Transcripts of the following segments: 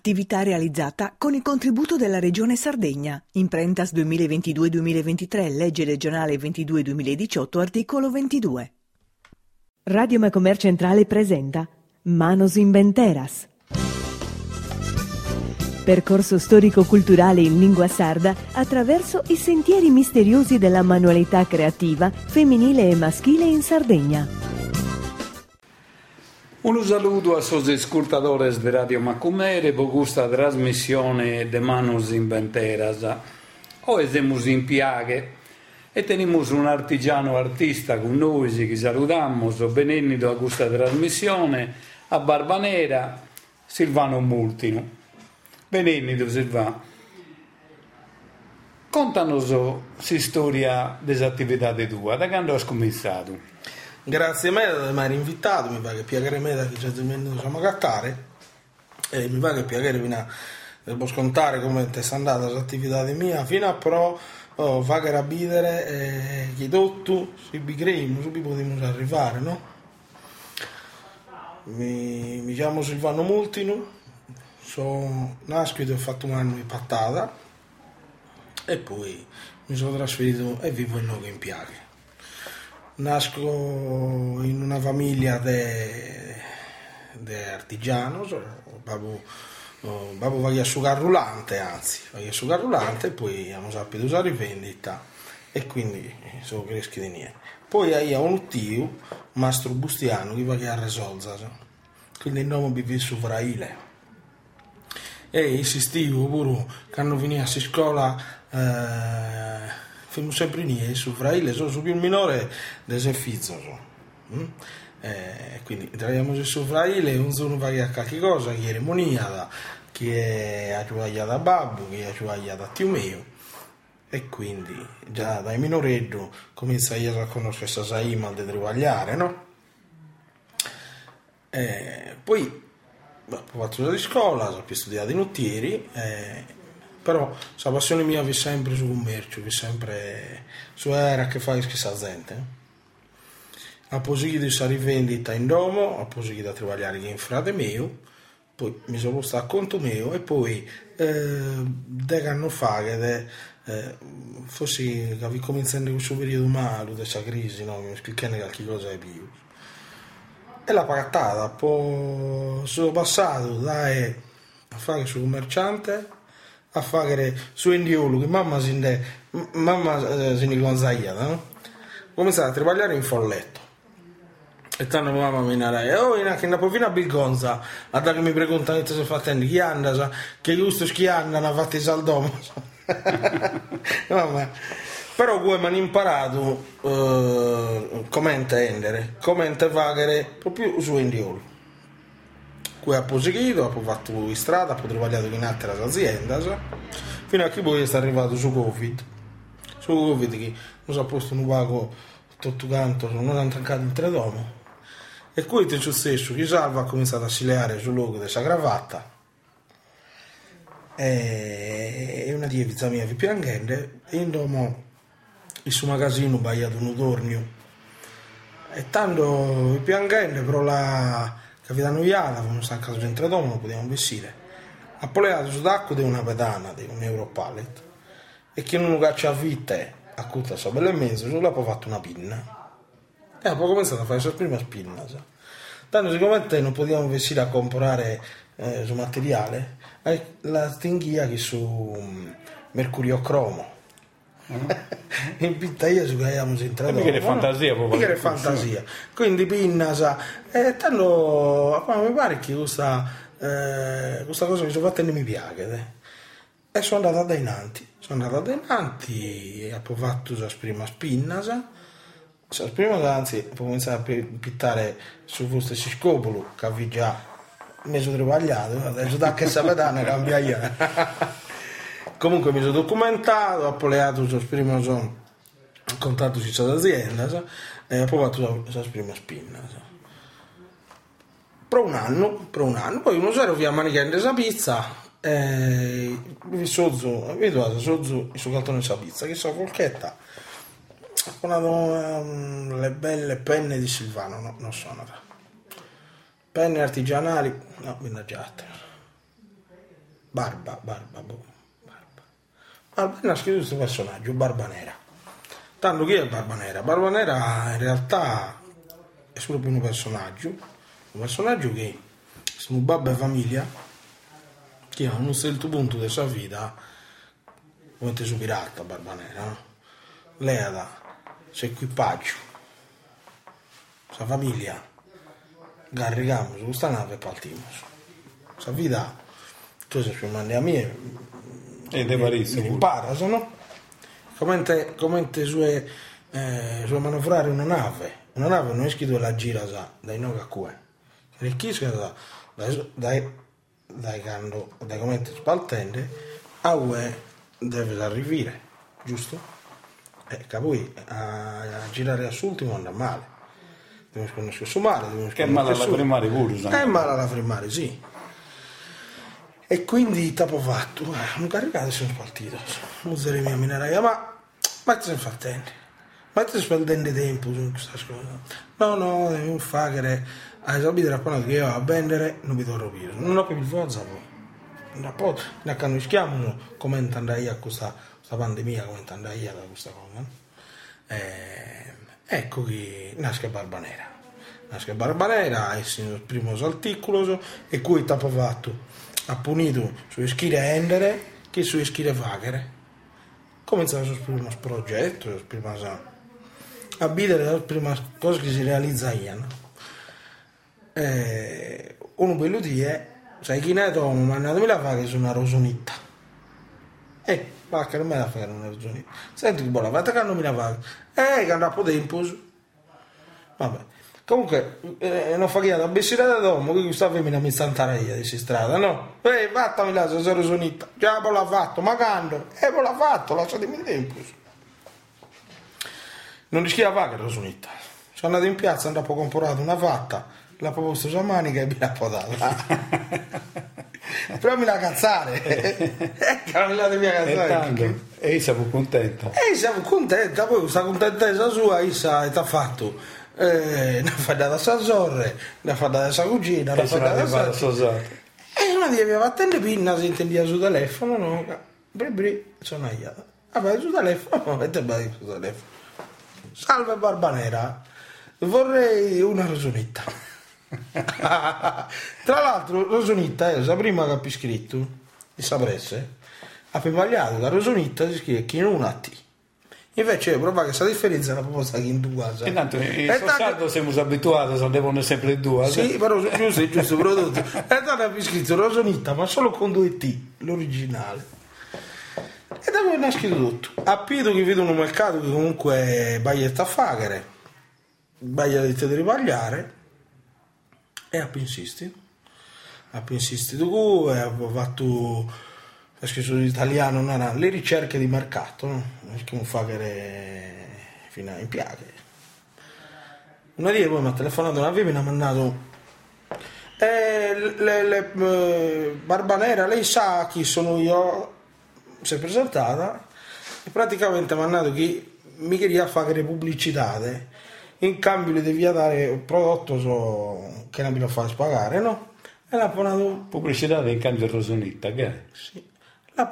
Attività realizzata con il contributo della Regione Sardegna. Imprentas 2022-2023, legge regionale 22-2018, articolo 22. Radio Macomer Centrale presenta Manos Inventeras. Percorso storico-culturale in lingua sarda attraverso i sentieri misteriosi della manualità creativa femminile e maschile in Sardegna. Un saluto a sos ascoltadores de Radio Macumere per questa trasmissione de Manos Inventeras. Oggi siamo in Piaghe e teniamo un artigiano artista con noi che salutiamo, benvenuto a questa trasmissione, a Barbanera, Silvano Multino. Benvenuto Silvano. Contanos la storia delle attività tua, da quando hai cominciato? Grazie a me di avermi invitato, mi pare che piacere me che ci siamo a cattare e mi pare che piacere devo scontare come è andata l'attività mia fino a però fare rapidere che tutto si bigrimo, subito potremo arrivare, no? Mi chiamo Silvano Multino, sono nascito e ho fatto un anno di pattata e poi mi sono trasferito e vivo in Nogo in Piaghe. Nasco in una famiglia di artigiano, babbo va a asciugare rullante, e poi abbiamo saputo usare vendita e quindi sono cresciuto di niente. Poi io ho un tio, Mastro Bustiano, che va a Resolza, quindi il nome vive su Vraile. E insistivo pure quando finissi a scuola. Fino sempre niente su Fraile, sono più minore del Sefizzo. Quindi entriamo su Fraile, un giorno va a qualche cosa, che è Moniada, che è aiutata da babbo, che è aiutata da tio mio. E quindi già dai minoreddo comincia io a conoscere questa saima di travagliare, no? Poi ho fatto la scuola, ho studiato i nottieri, però la passione mia è sempre sul commercio, è sempre su era che fai questa gente. Ho proseguito questa rivendita in domo, ho proseguito a lavorare in frate mio, poi mi sono posto a conto mio e poi due anni fa forse che avevo cominciato questo periodo malo questa crisi, no? Mi spiegano qualche cosa di più. E la pagattata, poi sono passato da fare sul commerciante a fare su indiolo che mamma se ne consigliata, no? Ho cominciato a lavorare in folletto e tanto mamma mi narra che una provina bilgonza a da che mi preguntano se facendo chi anda che gusto chi hanno fatti saldomo però poi mi hanno imparato come intendere come fare proprio su indiolo. Qui ho proseguito, ho fatto in strada, ho lavorato in altre aziende, fino a che poi è arrivato su Covid. Su Covid che non si è posto un pago tutto canto, non hanno trancato il tredomo. E qui è successo che Salva ha cominciato a sileare sul luogo della cravatta. E una dievizza mia vi piangente, e in domo il suo magazzino bagliato un tornio. E tanto vi piangente, però la capitano Iala, come sta a casa dentro domo, non potevamo vestire. Ha poleato su d'acqua di una pedana, di un Europallet, e che non caccia a vite, a cutta sua bella e mezzo, solo ha fatto una pinna. E ha poi cominciato a fare la sua prima spinna. Tanto siccome non potevamo vestire a comprare su materiale, la stinghia che su Mercurio Cromo. In pittaia su che abbiamo entrato mica fantasia proprio fantasia quindi pinna e tanto mi pare che questa cosa mi sono fatta e non mi piace e sono andata da innanti e ho fatto la prima spinna anzi ho cominciato a pittare su questo scopolo che avevo già messo travagliato adesso da che sapetana cambia io. Comunque mi sono documentato, ho poleato sul primo contatto con questa azienda e ho provato la prima spinna. Per un anno, poi uno zero via manicamente la pizza e sozzo il suo cartone di pizza, che so forchetta. Ho comprato le belle penne di Silvano, no, non sono penne artigianali, no, vennaggiate. Barba è scritto questo personaggio, Barba Nera. Tanto chi è Barba Nera? Barba Nera in realtà è solo un personaggio che sono babbo e famiglia che a un certo punto della sua vita come su pirata Barba Nera, no? Lei ha suo equipaggio, sua famiglia, caricamos su questa nave e partimos. Sua vita, tu sei più mandi a me e de Parigi, mi impara, no? Come sue manovrare una nave non è scritto la gira dai no a cue, che chi dai come spaltende a ue deve arrivare, giusto? Che poi a girare all'ultimo andrà male, dobbiamo conoscere su mare, che è male alla primaria pure, è male alla primaria, sì. E quindi tapo fatto, un caricato sono partito, non sarei mia mineraia, ma ti sei fattendo, ma ti stai perdendo tempo su questa cosa. No, devi fare, hai sapere appena che io a vendere, non mi torno più, non ho più il forza poi. Poi, da quando schiamo, come andai a questa pandemia, come andai da questa cosa, ecco che nasce Barba Nera, è il primo articolo, e cui tapo fatto. Ha punito su schire endere che su schire faghere. Cominciava sul primo progetto, a bidere le prime cose che si realizzavano. Uno bello è, sai chi ne è Tom, ma non mi la fa che sono una rosonetta. Ma che non me la fa che una rosonetta. Senti che buona fatta che non mi la fa. Che andrà a po' tempo. Vabbè. Comunque, non fa che da bessirata d'uomo, che questa femmina mi stantaria di strada, no? Vattami là, se sono sonita, già l'ha fatto, ma quando? L'ha fatto, lasciatemi il tempo. Non rischia fare che ero sonita. Sono andato in piazza, andavo a comprare una fatta, l'ha proposto sulla manica e mi l'ha potata. Però mi la cazzare. Mi la devi cazzare. E io siamo contenta. Poi questa contentezza sua, Issa, ti ha fatto. Ne ha fatto da Sanzorre, ne ha fatto da sua cugina, ne ha fatto da e una di aveva attende pinna, si intendeva sul telefono, no? Sono aiata. Vabbè, sul telefono, mette bene sul telefono. Salve Barba Nera, vorrei una rosonetta. Tra l'altro rosonetta è la prima che ha scritto, il sapresse, ha pimagliato la rosonetta si scrive chi non ha T. Invece prova che questa differenza è una proposta che in due e tanto in Sossaldo siamo abituati, se devono sempre due sì, però giusto prodotto e tanto ha scritto rosonetta ma solo con 2 T l'originale e da poi è scritto tutto a Pito che vedono un mercato che comunque baglietta a fagare baglietta di ripagliare e ha insistito tu e ha fatto ha scritto in italiano le ricerche di mercato, no? Che non fa che fino a impiegare. Una di poi mi ha telefonato una femmina mi ha mandato Barba Nera, lei sa chi sono io? Si è presentata e praticamente mi ha mandato che mi queria fare pubblicità in cambio le devi dare un prodotto che non mi lo fa pagare, no? E l'ha mandato pubblicità in cambio di rosonetta, che è? Sì. L'ha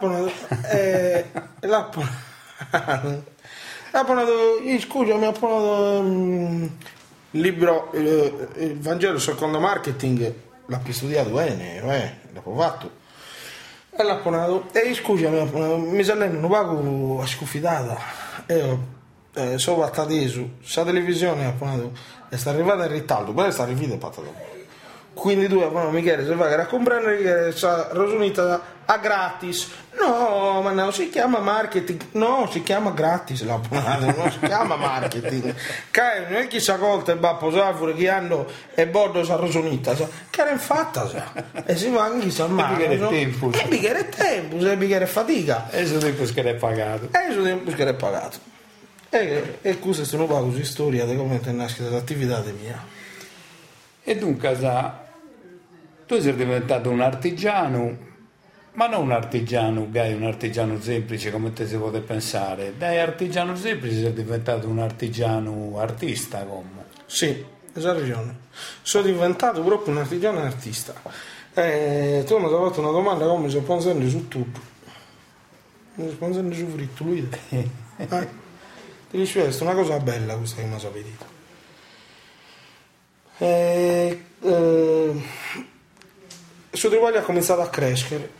ponato scusa mi ha ponato il libro il Vangelo secondo marketing l'ha studiato bene l'ha provato e l'ha ponato e scusa mi salendo non pago a scuffidata e sopra adesso sa televisione ha ponato e sta arrivata in ritardo quella sta arrivata patata quindi tu Michele se vai a comprare che sa rosonita a gratis no ma non si chiama marketing no si chiama gratis non si chiama marketing non è chissà colta e va a posare fuori che hanno e bordo sa rosonita che era fatta e si va anche chissà male e bicchiere tempo e bicchiere fatica e su tempo che è pagato e questa è una così storia di come è nascita l'attività mia e dunque tu sei diventato un artigiano ma non un artigiano gay, un artigiano semplice come te si può pensare dai artigiano semplice sei diventato un artigiano artista come sì, hai ragione sono diventato proprio un artigiano artista Tu mi hai fatto una domanda come mi sponsorando su tutto. Mi sponsorando su fritto, lui. Ti dice, è una cosa bella questa che mi ha sapedito. Il suo trivaglio ha cominciato a crescere.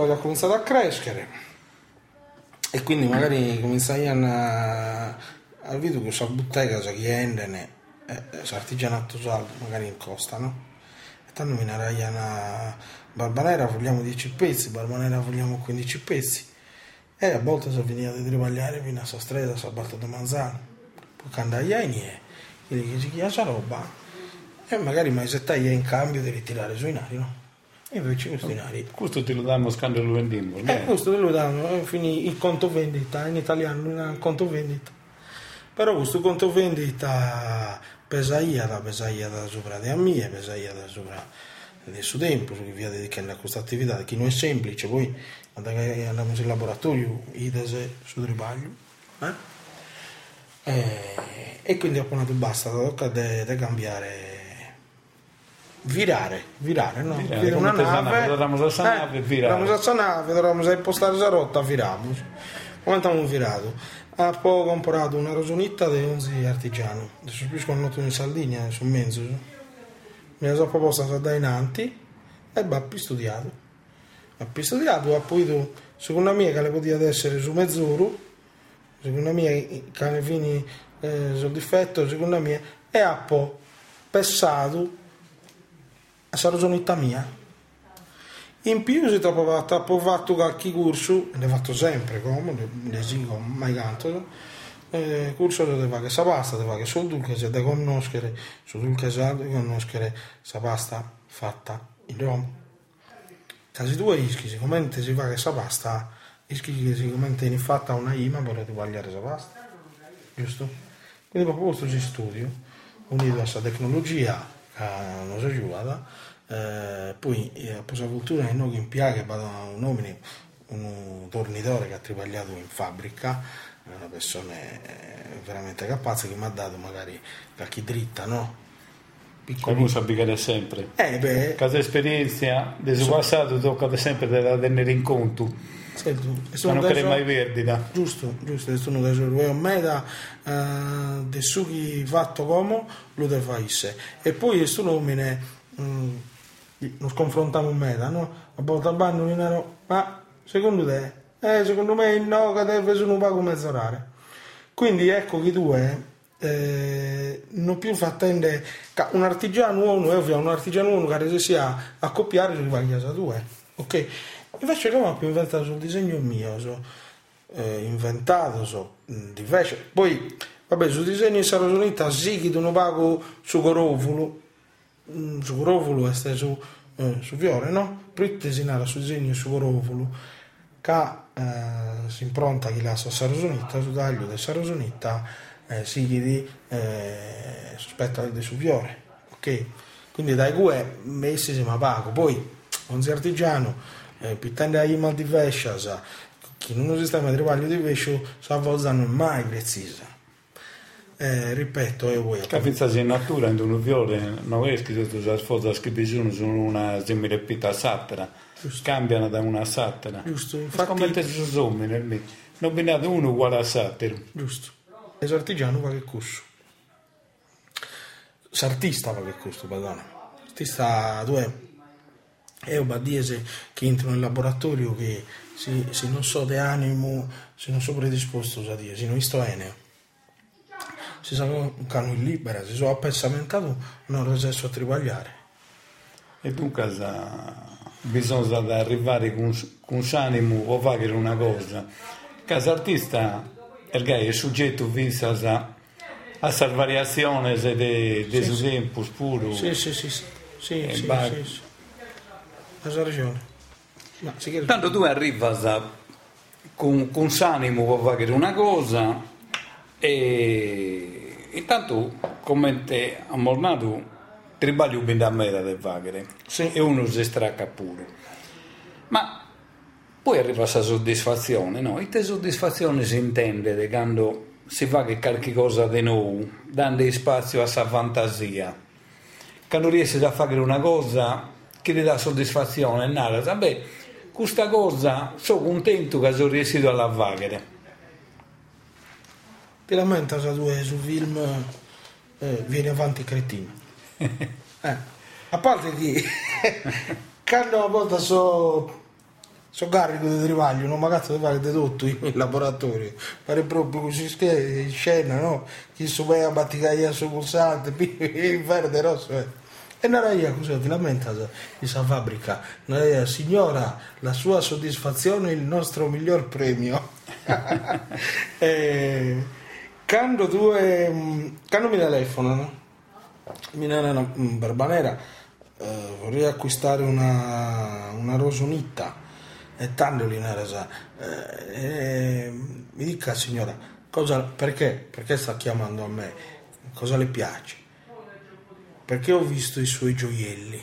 E quindi magari cominciai a vedere che questa bottega che endene, l'artigianato saldo, magari in costa, no? Tanto mi narraia una barbanera vogliamo 10 pezzi, barbanera vogliamo 15 pezzi, e a volte si veniva a trivagliare fino a sta strada, a Barto de Manzano, poi andai e che si chiama sta roba, e magari mai se taglia in cambio di ritirare sui nari, no? E invece questi nari questo te lo danno scambio lo vendiamo, questo te lo danno, finì il conto vendita, in italiano non è un conto vendita, però questo conto vendita pesaia da sopra di a mia, pesaia da sopra del suo tempo, che via dedicando a questa attività, che non è semplice, poi andiamo in laboratorio, idese su tribaglio, e quindi ho ponato basta, tocca di cambiare, virare, no? Virare una nave, dovremmo impostare la rotta, viriamo, come abbiamo virato? Ha poi comprato una rosonetta di 11 artigiano, adesso più sono andato in Sardegna, sul mezzo, mi ha proposto a dare innanti e va più studiato, ha poi secondo me che le poteva essere su mezz'oro, secondo me che le fini sul difetto, secondo me, e ha poi pensato a questa rosonetta mia. In più si è fatto qualche corso, l'ho fatto sempre, come le dico mai canto, corso dove fa che sa pasta, dove fa che sul dulce si deve conoscere, questa pasta fatta in Roma. Casi due ischi, siccome si fa che sa pasta, ischi che siccome è fatta una ima, volete tagliare la pasta, giusto? Quindi proprio questo si studio, unito a questa tecnologia che non si aiuta. Poi a Posavoltura in noi in Piaghe vado a un tornitore che ha trivagliato in fabbrica, una persona veramente capace che mi ha dato magari qualche dritta, no? Come sapere sempre casa esperienza del suo passato tocca sempre da tenere in conto, ma non crei mai perdita, giusto è uno dei suoi a me del suo fatto come lo deve fare, e poi questo nome nos confrontiamo in meta, no? A volte al banno ma secondo te? Secondo me no, che deve sono un pago mezz'orare. Quindi ecco che tu non più fa attendere un artigiano uomo che sia accoppiare su qualche casa tua, ok? Invece come ho più inventato sul disegno mio, diverso. Poi vabbè, sul disegno di Sarosonita sì che non pago su Corovolo è su Fiore, no? Prima si narra su disegno su Corovolo che si impronta che la Sarosonita, su taglio del Sarosonita si chiede sospetta di su Fiore, ok? Quindi dai cue messi si ma pago, poi un artigiano pittando a mal di vescia che non sistema di trivaglio di vescio sa non mai precisa. Ripeto, capita in natura in un fiore non è scritto la sfosa che bisogna sono una simile pita sattera, cambiano da una sattera, giusto, infatti come su sommi non viene ad uno uguale a sattero, giusto, l'esartigiano va che corso, l'artista va che corso, pardon, l'artista è un badiese che entra nel laboratorio che se non so di animo, se non so predisposto a dire, se non sto eneo, si sa un cano libera, si sono appensamentato, non riesco a trivagliare. E dunque bisogna arrivare con s'animo o fare una cosa. Casa artista è soggetto visto a questa variazione dei suoi tempi puro. Sì. Hai ragione. Tanto tu arrivi con s'animo può fare una cosa e intanto come te a Mornato tribaglio ben da me da fare e uno si stracca pure, ma poi arriva questa soddisfazione, no? E te soddisfazione si intende quando si fa che qualche cosa di nuovo, dando spazio a questa fantasia, quando riesci a fare una cosa che ti dà soddisfazione, nada. Vabbè, questa cosa sono contento che sono riuscito a lavare. Ti lamenta se tu sul film vieni avanti cretino. A parte che quando una volta so carico di rivaglio, non magari di fare dedotto in laboratorio, fare proprio così in scena, no? Chi so vai a batticare sul pulsante, il verde rosso. E non era così, ti lamenta questa fabbrica, non era, signora, la sua soddisfazione è il nostro miglior premio. Quando mi telefonano, mi danno Barbanera, vorrei acquistare una rosonita e tanto mi dica signora, perché sta chiamando a me, cosa le piace? Perché ho visto i suoi gioielli.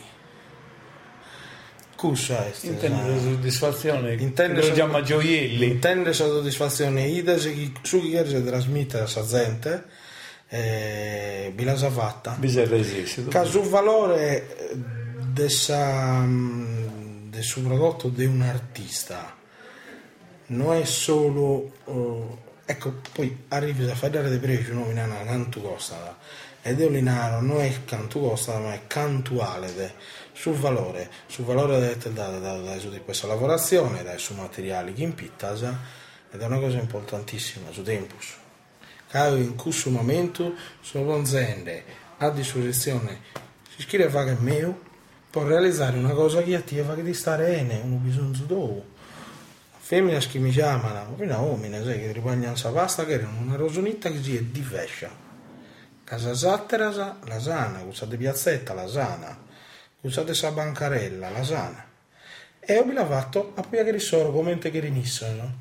Cosa è? Intende soddisfazione, lo chiama gioielli. Intende soddisfazione, ida su chi si trasmette a sa gente, bilasa fatta. Bisogna resistere. Caso valore del suo prodotto di un artista non è solo ecco, poi arrivi a fare dei prezzi, no, in quanto costa, ed è un linaro, non è quanto costa, ma è cantuale sul valore da su di questa lavorazione, dai su materiali che impittas, ed è una cosa importantissima su tempus. In questo momento sono aziende a disposizione, si scrive che è mio, può realizzare una cosa che attiva che di stare bene, un bisogno dopo. Femmina che mi chiamano, una uomini, sai, che ripagnano sa pasta, che erano una rosonita che si è di fescia. Casa Satterasa, la sana, questa di piazzetta, la sana, questa di sa bancarella, la sana. E ho fatto a poi che risoro come che rinissano.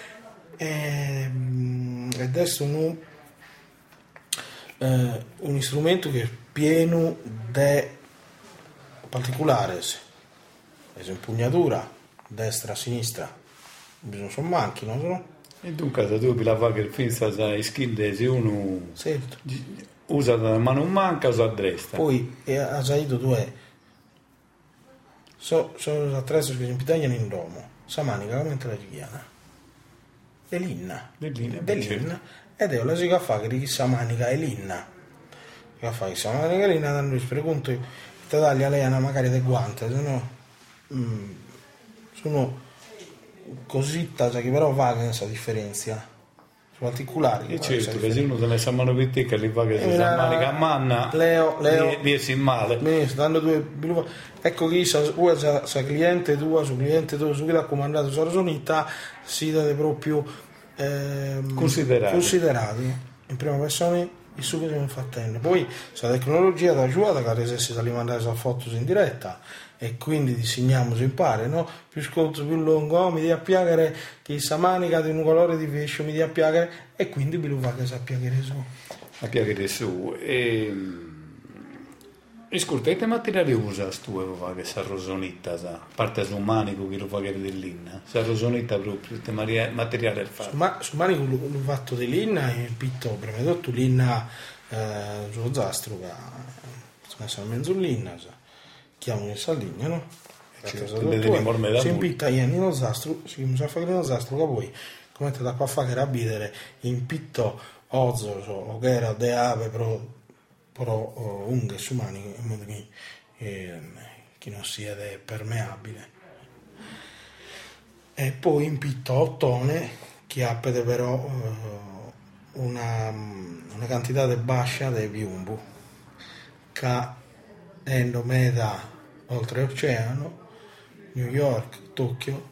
Ed è un strumento che è pieno di particolari, impugnatura, destra, sinistra, bisogna sono manchi, non so? E dunque tu per la fare che finza sai skin se uno certo. Usa la mano manca usa a destra. Poi ha saito due sono attrezzi che si impitagliano in domo, sa manica come la chiana. Dell'inna. Ed è la si fa che chi sa manica è l'inna. Che fa che sa manica è l'inna danno per conto ti taglia lei magari del guante, se no sono cosita che però va questa differenza su particolari. E certo che se uno se ne sa mano per te che li fa che si sa manica a manna Leo riesci male. Danno due ecco chi sa cliente tua su cliente tuo su chi l'ha comandato su rosonita si deve proprio considerati in prima persona il suo che stiamo facendo. Poi la tecnologia ti aiuta che si mandare le foto in diretta e quindi disegniamo si impara, no? Più scorto più lungo, mi dia a piacere che sa manica di un colore diverso, mi dia a piacere e quindi mi lo fa che sa piacere su. A piacere su. E scusa, che materiale usa tu per fare questa rosonita? A parte su manico che lo fa che dell'inna, questa rosonita proprio, che materiale è fatto? Su manico l'ho fatto dell'inna e il pitto, prima di tutto l'inna sullo zastro, che si è mezzo l'inna, chiamano in Sardegna, no? Si impitta in zastro, si sa fare in zastro, che poi, come te da qua fa che rabidere, in pitto ozzo, o che era de ave, però unghie su mani in modo che non sia permeabile e poi in pitto ottone che ha però una quantità di bassa di piombo che è meta oltreoceano New York, Tokyo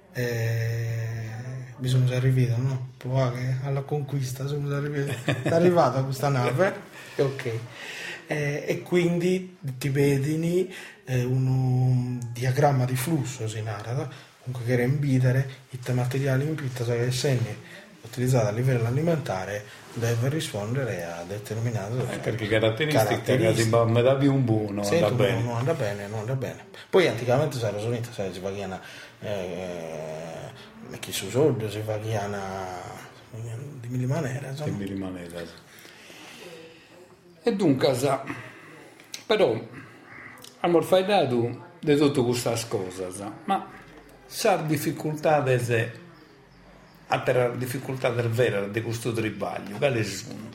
bisogna arrivare, no? Poi alla conquista siamo arrivati a questa nave ok e quindi ti vedi un diagramma di flusso si narra comunque che rembidere i materiali in pitta che essendo utilizzati a livello alimentare deve rispondere a determinate perché caratteristiche che si va da più un buono non andà bene. Poi anticamente la rosonita si fa chiana chi su soldo si fa chiana di millimanera e dunque però abbiamo dato di tutte queste cose, ma sa difficoltà altre difficoltà vera di questo tribaglio, quali sono?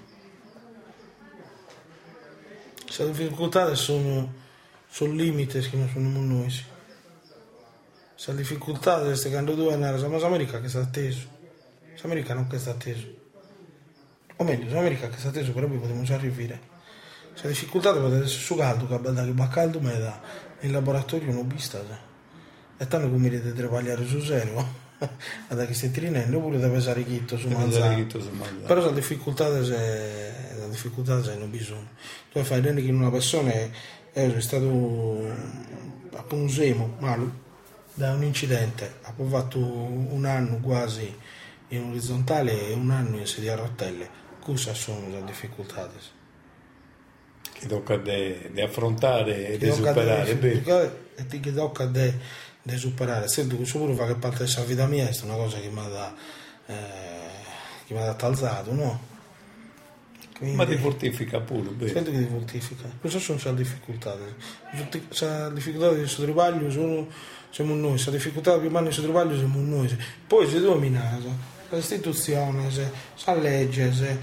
Le difficoltà sono limiti che non sono noi. Le difficoltà è quando tu andare a America che sta atteso. America non che sta atteso. O meglio, America che sta atteso, però poi potremmo arrivare. Le difficoltà potete essere su caldo, che va caldo ma in laboratorio non vista. E tanto come dite travagliare su serio. Da che stai trinendo oppure da pesare chitto su manzana. Però la difficoltà non bisogna. Tu fai dentro che una persona è stato a Punzemo malo da un incidente, ha fatto un anno quasi in orizzontale e un anno in sedia a rotelle. Cosa sono le difficoltà? Che tocca di affrontare e di superare. E che tocca di superare. Sento che sicuro fa che parte della vita mia è una cosa che mi ha alzato, no? Quindi, ma ti fortifica pure, bene. Sento che ti fortifica. Queste sono le difficoltà. Le difficoltà del suo tribaglio siamo noi, le difficoltà più grandi del suo tribaglio siamo noi. Poi si domina l'istituzione, la legge,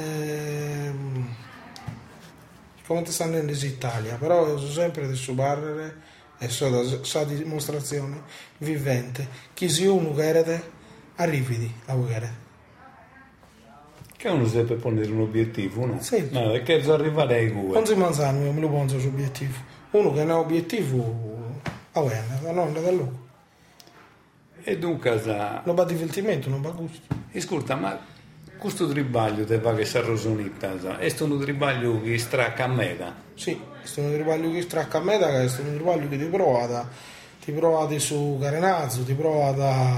come ti stanno in Italia, però sono sempre di subarrere e sa dimostrazione vivente che se uno chiede arrivi a chiedere che uno si deve ponere un obiettivo, no? Sì. No, è che arrivare ai guai non si manzano, me lo pongo su obiettivo uno che ha un obiettivo non è da lui e dunque non va divertimento, non va gusto. Ascolta, ma questo tribaglio te va che si arrosonita è un tribaglio che stracca a metà. Sì, è un tribaglio che stracca a metà, è un tribaglio che ti prova su Carenazzo, ti prova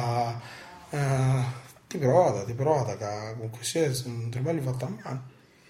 che comunque sia un tribaglio fatto a mano.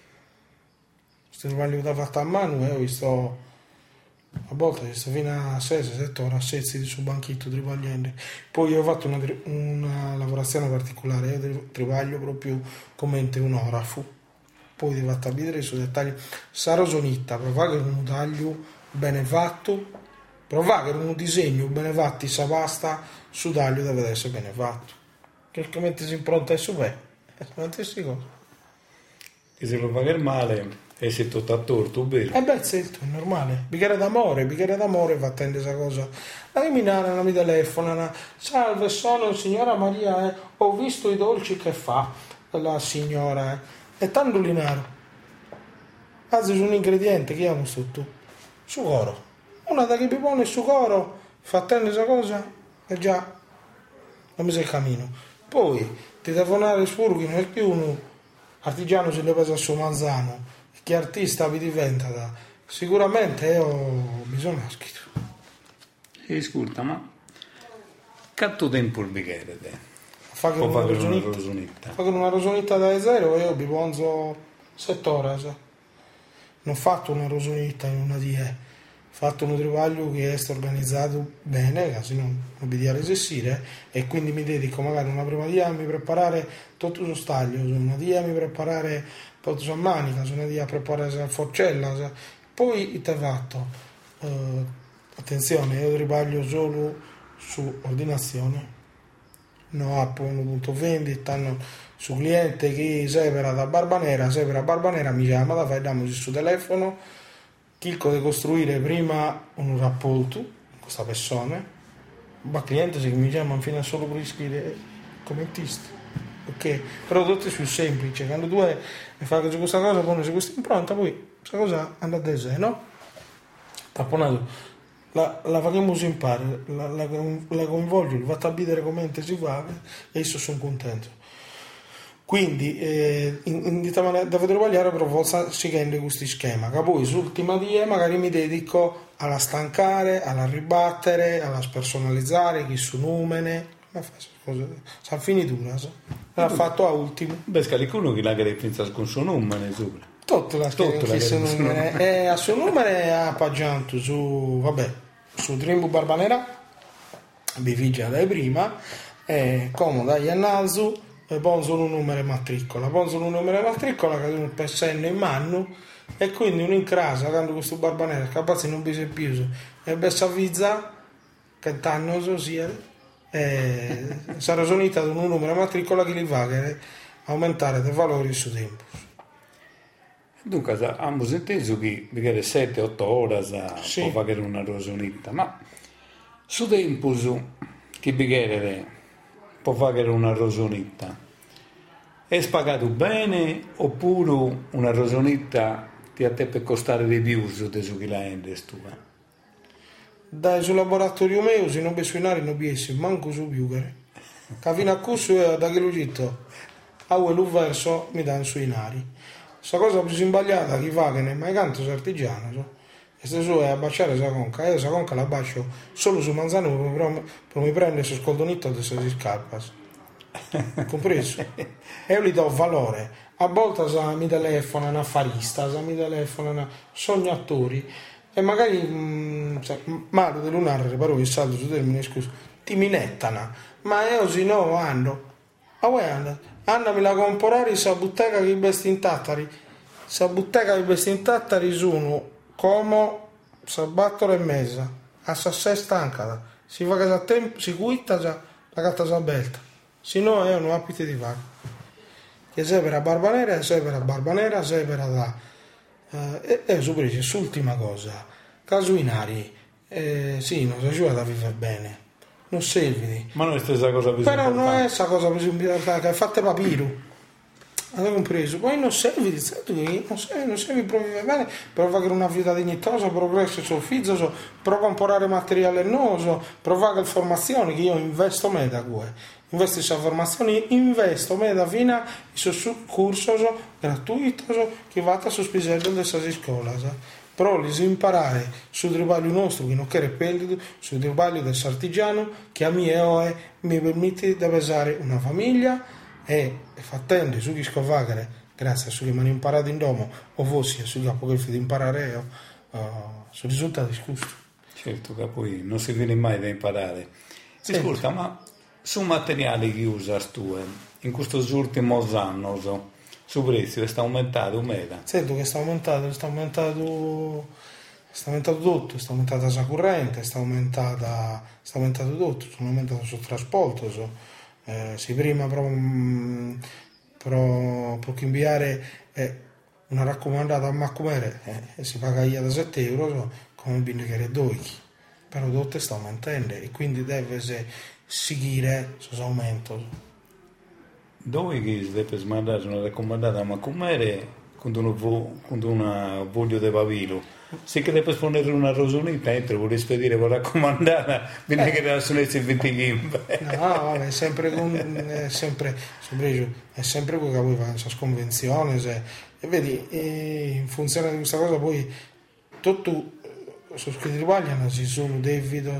Questo tribaglio fatto a mano ho visto a volte sto fino a 6-7 ore a sezzi sul banchetto tribagliando. Poi ho fatto una lavorazione particolare, io tribaglio proprio come un'ora fu. Poi devo stabilire su dettagli. Sarò sonitta, provare che un taglio bene fatto, provare che un disegno bene fatto, sa basta, su taglio deve essere bene fatto. Che come si impronta su me, è queste cose. Che se lo fa il male e se tutto a torto, vero? Certo, è normale. Bicchiere d'amore va a attendere questa cosa. La criminale non mi telefona, salve, sono signora Maria, ho visto i dolci che fa la signora, è tanto linaro. Anzi, su un ingrediente che amo sotto, sucoro. Una da che mi pone sucoro, fa attendere questa cosa, e già, non mi sa il cammino. Poi, ti telefonare spurghino e più uno, artigiano se ne pesa su manzano, che artista vi diventa sicuramente ho bisogno di scritto. Ascolta, ma quanto tempo il bicchiere te? Fa che una rosonetta. Fa che una rosonetta da zero e io mi pongo 7 ore. Non ho fatto una rosonetta in una die, ho fatto un trivaglio che è organizzato bene, se non bisogna resistere, e quindi mi dedico magari una prima dia a mi preparare tutto lo staglio, una dia a mi preparare tutto su manica, una dia a preparare la forcella, poi ti ho fatto, attenzione, io trivaglio solo su ordinazione, no app 1.20, su cliente che separa da Barbanera mi chiama, da fai dammi su telefono, chicco di costruire prima un rapporto con questa persona, ma cliente se mi chiama fino a solo per iscrivere commentisti, ok? Però tutto è più semplice, quando tu fai questa cosa, poi se questa impronta, poi questa cosa andate a sé, no? Tapponato. La facciamo imparare, la coinvolgo, il fatto a vedere come si fa e io sono contento. Quindi devo sbagliare, però seguendo questo schema che poi sull'ultima dia magari mi dedico alla stancare, alla ribattere, alla spersonalizzare chi su numeri, sa finitura, l'ha fatto a ultimo. Beh, scalicuno che la che pensa con suo numero sopra. Tutto la numero e a suo numero è appoggiato su Trimbo Barbanera, vi vigia da prima, è comoda gli annalzo. E poi solo un numero matricola che è un PSN in mano e quindi un incrasa quando questo Barbanera capazzi non vi si è più e bessa avvizza anni sia sa rosonita di un numero di matricola che li va a aumentare dei valori su tempo. Dunque, abbiamo inteso che magari 7-8 ore Sì. può fare una rosonita, ma su tempo che magari può fare una rosonita è spagato bene oppure una rosonita ti a te per costare di più su te su chi la endes tu? Dai sul laboratorio mio se non bi suonare non biessi manco su piugere che fino a questo da che l'ugito a quello verso mi danno sui nari. Questa cosa più sbagliata che fa che ne mai canto su artigiano so. E se su è abbaciare la conca e la conca la bacio solo su manzano per mi prendere su scoldonito adesso si scappa compreso e io gli do valore a volte mi telefonano affarista mi telefonano sognatori e magari Mario De Lunare parlo il saldo su termine scusa ti minettano ma io se no ando a voi andami la comprare sa bottega che vesti in tattari sa bottega che vesti in tattari sono come sabato e mezza a sé stanca si fa casa a tempo si guida già la gatta sa belta se no è un apite di vaca che serve a barba nera serve da e sopra l'ultima cosa casuinari sì non si aiuta a vivere bene non serve Ma non è stessa cosa più però importante. non è questa cosa più importante che fate papiro hanno compreso poi non serve non serve per vivere bene per fare una vita dignitosa per crescere sul figlio per comprare materiale nuovo per fare formazioni che io investo me da cui investo in formazioni investo me da fino su corso gratuito che vada su spisello della scuola però li si imparare sul trabalho nostro che non è pellido sul trabalho del artigiano che a me mi permette di pesare una famiglia e fattendo su chi scovagare grazie a su che mi hanno imparato in domo o fossi su che ho di imparare io sul risultato discusso Certo che poi non si viene mai da imparare. Senti. Ascolta, ma su materiali che usi tu in questi ultimi anni su prezzo sta aumentato meta? sento che sta aumentato tutto sta aumentata la corrente sta aumentato tutto sono aumentato sul trasporto si prima però inviare una raccomandata a Maccomere si paga io da 7 euro come bene che è 12 però tutto sta aumentando e quindi deve seguire questo aumento Dove che si deve mandare una raccomandata a Maccomere con una voglio di pavilo? Se che deve spondere una rosonita entro vuole spedire con raccomandata viene che la sonezza 20 gimbe. no vabbè, è sempre quello che poi fa questa sconvenzione e vedi in funzione di questa cosa poi tutto su che riguardano si sono debito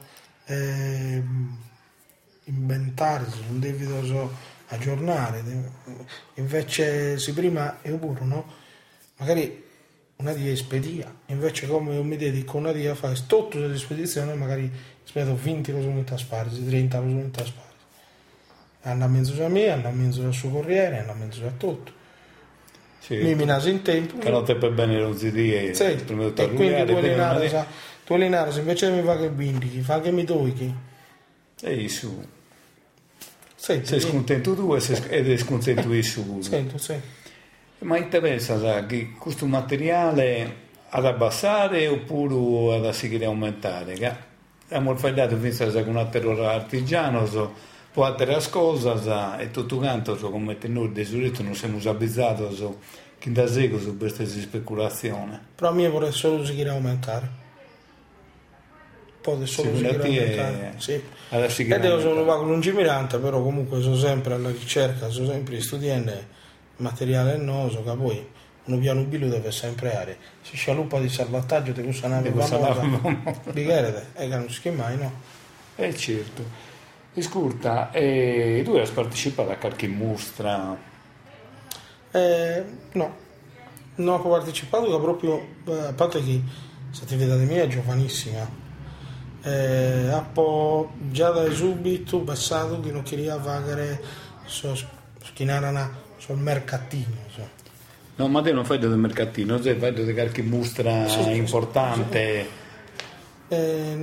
inventare sono debito aggiornare invece si prima è pure no magari una dia spedia invece come io mi dedico una dia a fare tutto delle spedizioni magari spedo 20 unità sparse 30 unità sparse andare a mezzo a me andare a mezzo al suo corriere andare a mezzo a tutto Sì, mi minasi in tempo che non te per bene non si dia sì, e quindi tu allenare invece mi fa che bindi fa che mi togli e su senti sei scontento tu ed è scontento io su sento sì ma interessa che questo materiale ad abbassare oppure ad seguire aumentare che abbiamo fatto pensa che un altro artigiano può altre cose e tutto quanto come noi di solito non siamo abituati che da seguito su queste speculazioni però a me vorrei solo seguire aumentare può solo seguire aumentare sì ed io sono un lungimirante però comunque sono sempre alla ricerca sono sempre studiando materiale noso che poi uno piano bilo deve sempre avere se c'è lupa di salvataggio di questa nave famosa di Gerede e che non si chiama mai no certo ascolta tu hai partecipato a qualche mostra no non ho partecipato che proprio a parte che questa attività di mia è giovanissima già da subito passato che non queria fare sul mercatino no ma te non fai del mercatino fai di qualche mostra importante no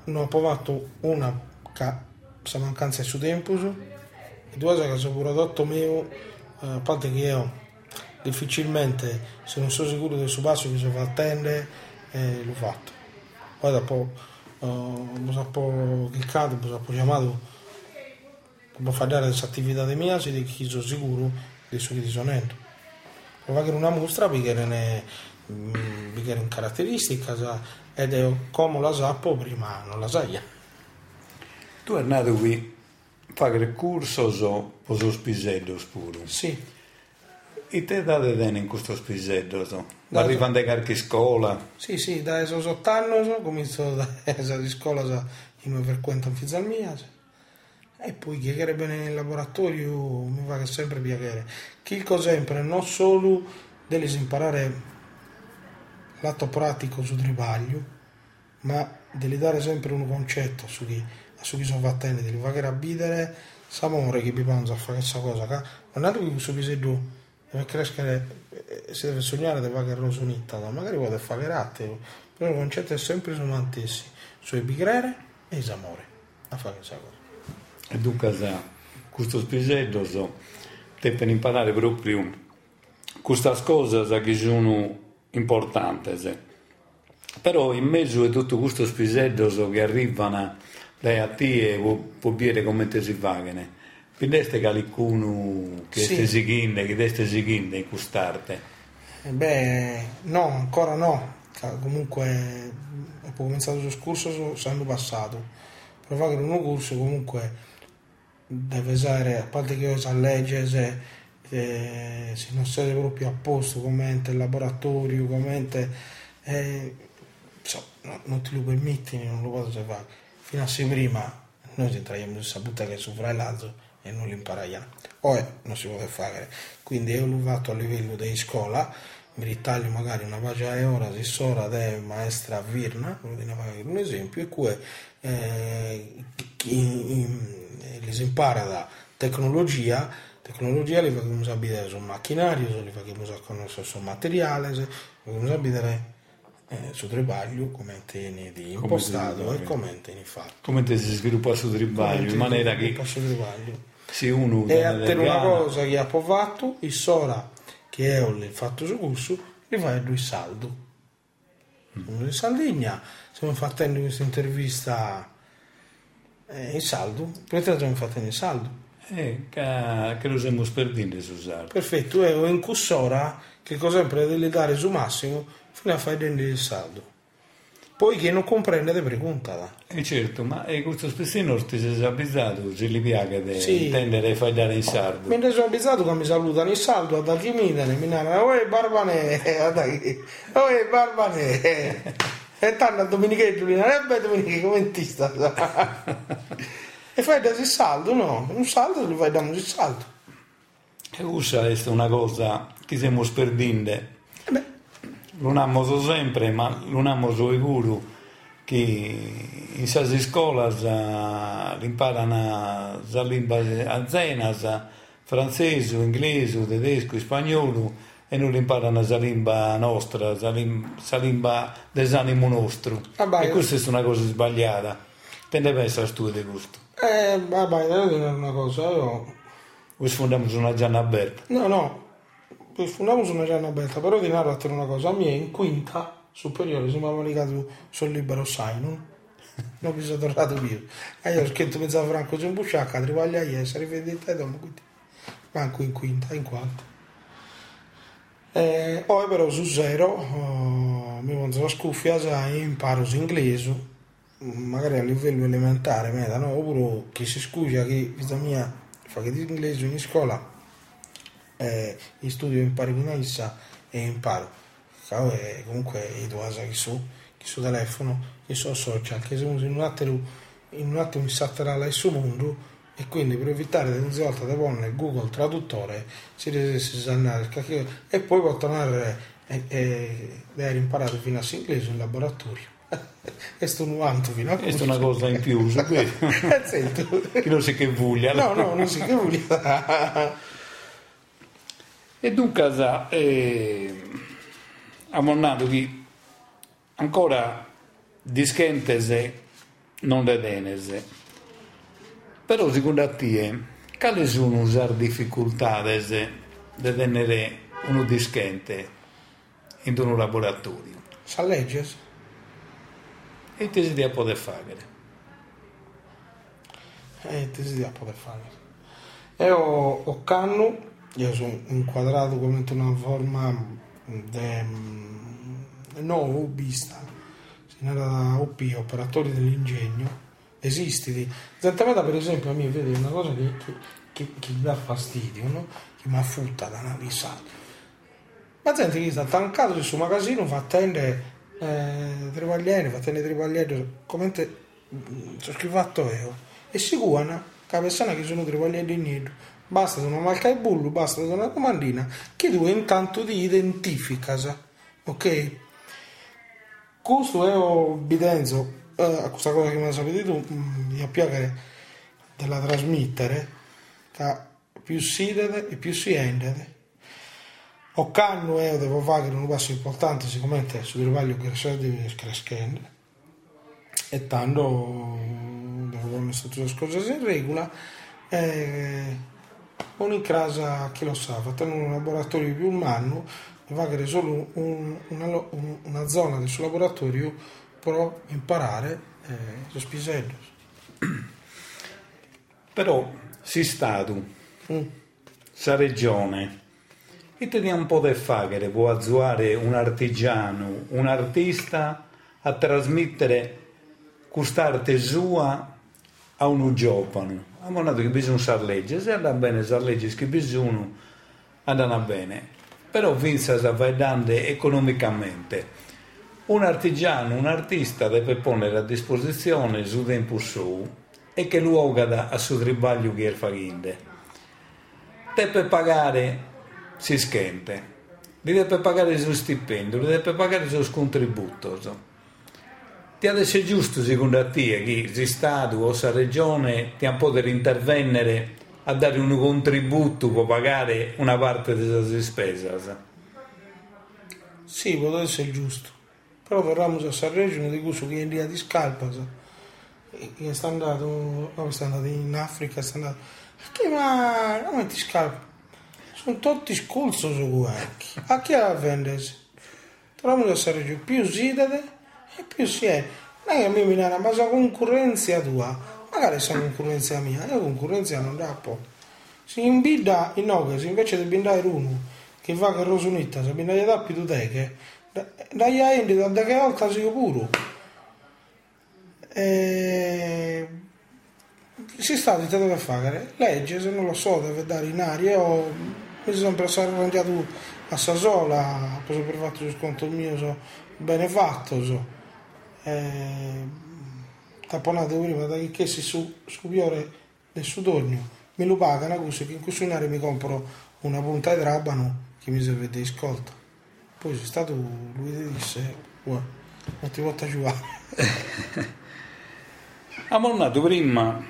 non ho provato una questa mancanza di su tempo, e due che sono prodotto mio, a parte che io difficilmente, se non sono sicuro del suo passo che si fa attendere, l'ho fatto. Poi dopo mi sono cliccato, mi sono chiamato per fare questa attività di mia, se che sono sicuro di su che ti sono entro. Per fare una mostra perché è in caratteristica ed è come la sappo prima non la sai. Tu sei nato qui a fare corsi per i spiselli pure? Sì. E te date in questo spisello? Arrivando a qualche scuola? Sì, da 8 anni comincio da di scuola che mi frequento in mia. E poi chiedere bene nel laboratorio mi fa sempre piacere. Chicco sempre, non solo devi imparare l'atto pratico sul tribaglio, ma devi dare sempre un concetto su chi sono fattenti, devi fare abitare l'amore che bisogna fare questa cosa. Non è che questo pisello deve crescere, si deve sognare di fare rosonita, magari può fare ratte, però il concetto è sempre su mantessi, sui bigrere e l'amore a fare questa cosa. E dunque, questo spisello te per imparare proprio queste cose che sono importanti. Però in mezzo a tutto questo spisello che arrivano a te e può dire come te si pagano, vedete qualcuno che sì. Stai seguendo in quest'arte? No, ancora no. Comunque ho cominciato il corso l'anno passato. Per fare un corso comunque deve essere, a parte che io so leggere, se non sei proprio a posto, commente il laboratorio, commente, non ti lo permetti, non lo posso fare. Fino a se prima noi entriamo in saputa che sopra l'altro e non l'impariamo. Poi non si può fare. Quindi io l'ho fatto a livello di scuola, mi ritaglio magari una pagina di ora di sora de maestra Virna, un esempio, e cui li impara da tecnologia li fa che sapere sul macchinario, li fa che conoscere sul materiale, li fa sapere sul tribaglio come tieni di impostato e come tieni fatto. Come ti si sviluppa sul tribaglio, in maniera che se uno e a te una cosa che ha provato, il sora che è il fatto su corso, gli fai il saldo. In Sardegna stiamo facendo questa intervista in saldo, poi te la stiamo facendo in saldo. Che lo siamo perdendo su saldo. Perfetto, e in cursora che cosa sempre deve dare su massimo fino a fare il saldo. Poi che non comprende te pregunta. Certo, ma questo spessino ti sei avvisato, se li piace di intendere e fai dare in sardo. Mi sono avvisato che mi salutano in saldo, da chi mi danno, Barbanè, Barbanè, e tanto a Domenichetto, Domenichetto, come ti sta? E fai da il saldo, no? Un saldo lo fai da il saldo. E questa è una cosa che stiamo perdendo. Non amo sempre, ma non amo sicuro che in queste scuole imparano la lingua azena, francese, inglese, tedesco, spagnolo e non imparano la lingua nostra, la lingua dell'animo nostro. E questa è una cosa sbagliata. Te ne pensi tu di questo? Devo dire una cosa, io... Voi sfondiamo su una gianna aperta? No. Fondiamo su una gianna aperta, però di narrare una cosa, a me in quinta superiore si mi aveva legato sul libero sign, non mi sono tornato più. E io ho scritto mezza franco su un busciacca, trivaglia essere rivedete, manco in quinta, in quarta. Poi però su zero mi mangio la scuffia e imparo l'inglese, magari a livello elementare, no? Oppure chi si scusa che vita mia fa che l'inglese in scuola, in studio imparo in essa e imparo. Comunque i due che su telefono, che so social, che siamo in un attimo mi satterà il suo mondo, e quindi per evitare di ogni volta di ponere Google traduttore si deve sanare e poi può tornare e aver imparato fino a inglese in laboratorio. E sto nuando fino a questa è una cosa in più, che non si che voglia. No, non si che voglia. E dunque abbiamo nato che ancora dischentese non le tenese. Però secondo te, quali sono le difficoltà di tenere uno dischente in un laboratorio? Sa legges? E ti si deve poter fare? Ti si deve poter fare. E ho canno, io sono inquadrato come una forma non ubista, si era da OP, operatori dell'ingegno, esistiti. Esattamente, per esempio, a me vede una cosa che mi dà fastidio, no? Che mi affutta da analizzare. Ma gente che sta tancato nel suo magazzino, fa attendere tripaglieri, come sono scritto io, e si guana che la persona che sono tripaglieri indietro, basta una marca di bullo, basta una comandina, che tu intanto ti identifica, ok? Questo è evidenzio, questa cosa che mi sapete tu, mi piace della trasmettere, che più si vede e più si endete. O canno devo fare un passo importante, sicuramente sul rivaglio che deve crescere, e tanto devo mettere tutte le cose in regola, non in casa chi lo sa, facendo un laboratorio più un anno, devo avere solo una zona del suo laboratorio per imparare lo spisello. Però si stato, sa regione, e teniamo un po' di fare, può aiutare un artigiano, un artista a trasmettere quest'arte sua a un giovane. Abbiamo detto che bisogna usare leggi, se andano bene le leggi che bisogna, andano bene. Però vince a vedere economicamente. Un artigiano, un artista deve ponere a disposizione il suo tempo suo e che lo haga a suo tribaglio che è facendo. Deve pagare si schente, gli deve pagare il suo stipendio, gli deve pagare il suo contributo. Ti ha essere giusto secondo te che il Stato o la regione ti ha poter intervenire a dare un contributo per pagare una parte delle spese? Sì, potrebbe essere giusto, però torniamo a questa regione di questo che è in via di Scalpa, che sta andato in Africa, sta andato, che ma non ti Scalpa? Sono tutti scolso su guarchi. A chi la vendesi? Troviamo la regione più si deve e più si è. Non è che mi minare, ma la concorrenza tua. Magari se concorrenza mia, la concorrenza non dà po'. Si imbida in oggi, invece di bindare uno che va che rosonita, se bindare da più te che dai a ende da che volta si puro. Si sta di te deve fare legge, se non lo so, deve dare in aria o mi sono sempre arrangiato a Sasola, cosa per fatto sul conto mio, so benefatto, tapponato prima da che si scubiore del sudornio, mi lo pagano così che in questo inario mi compro una punta di trabano che mi serve di ascolto. Poi c'è stato, lui disse, non ti vuoi aiutare. Abbiamo nato prima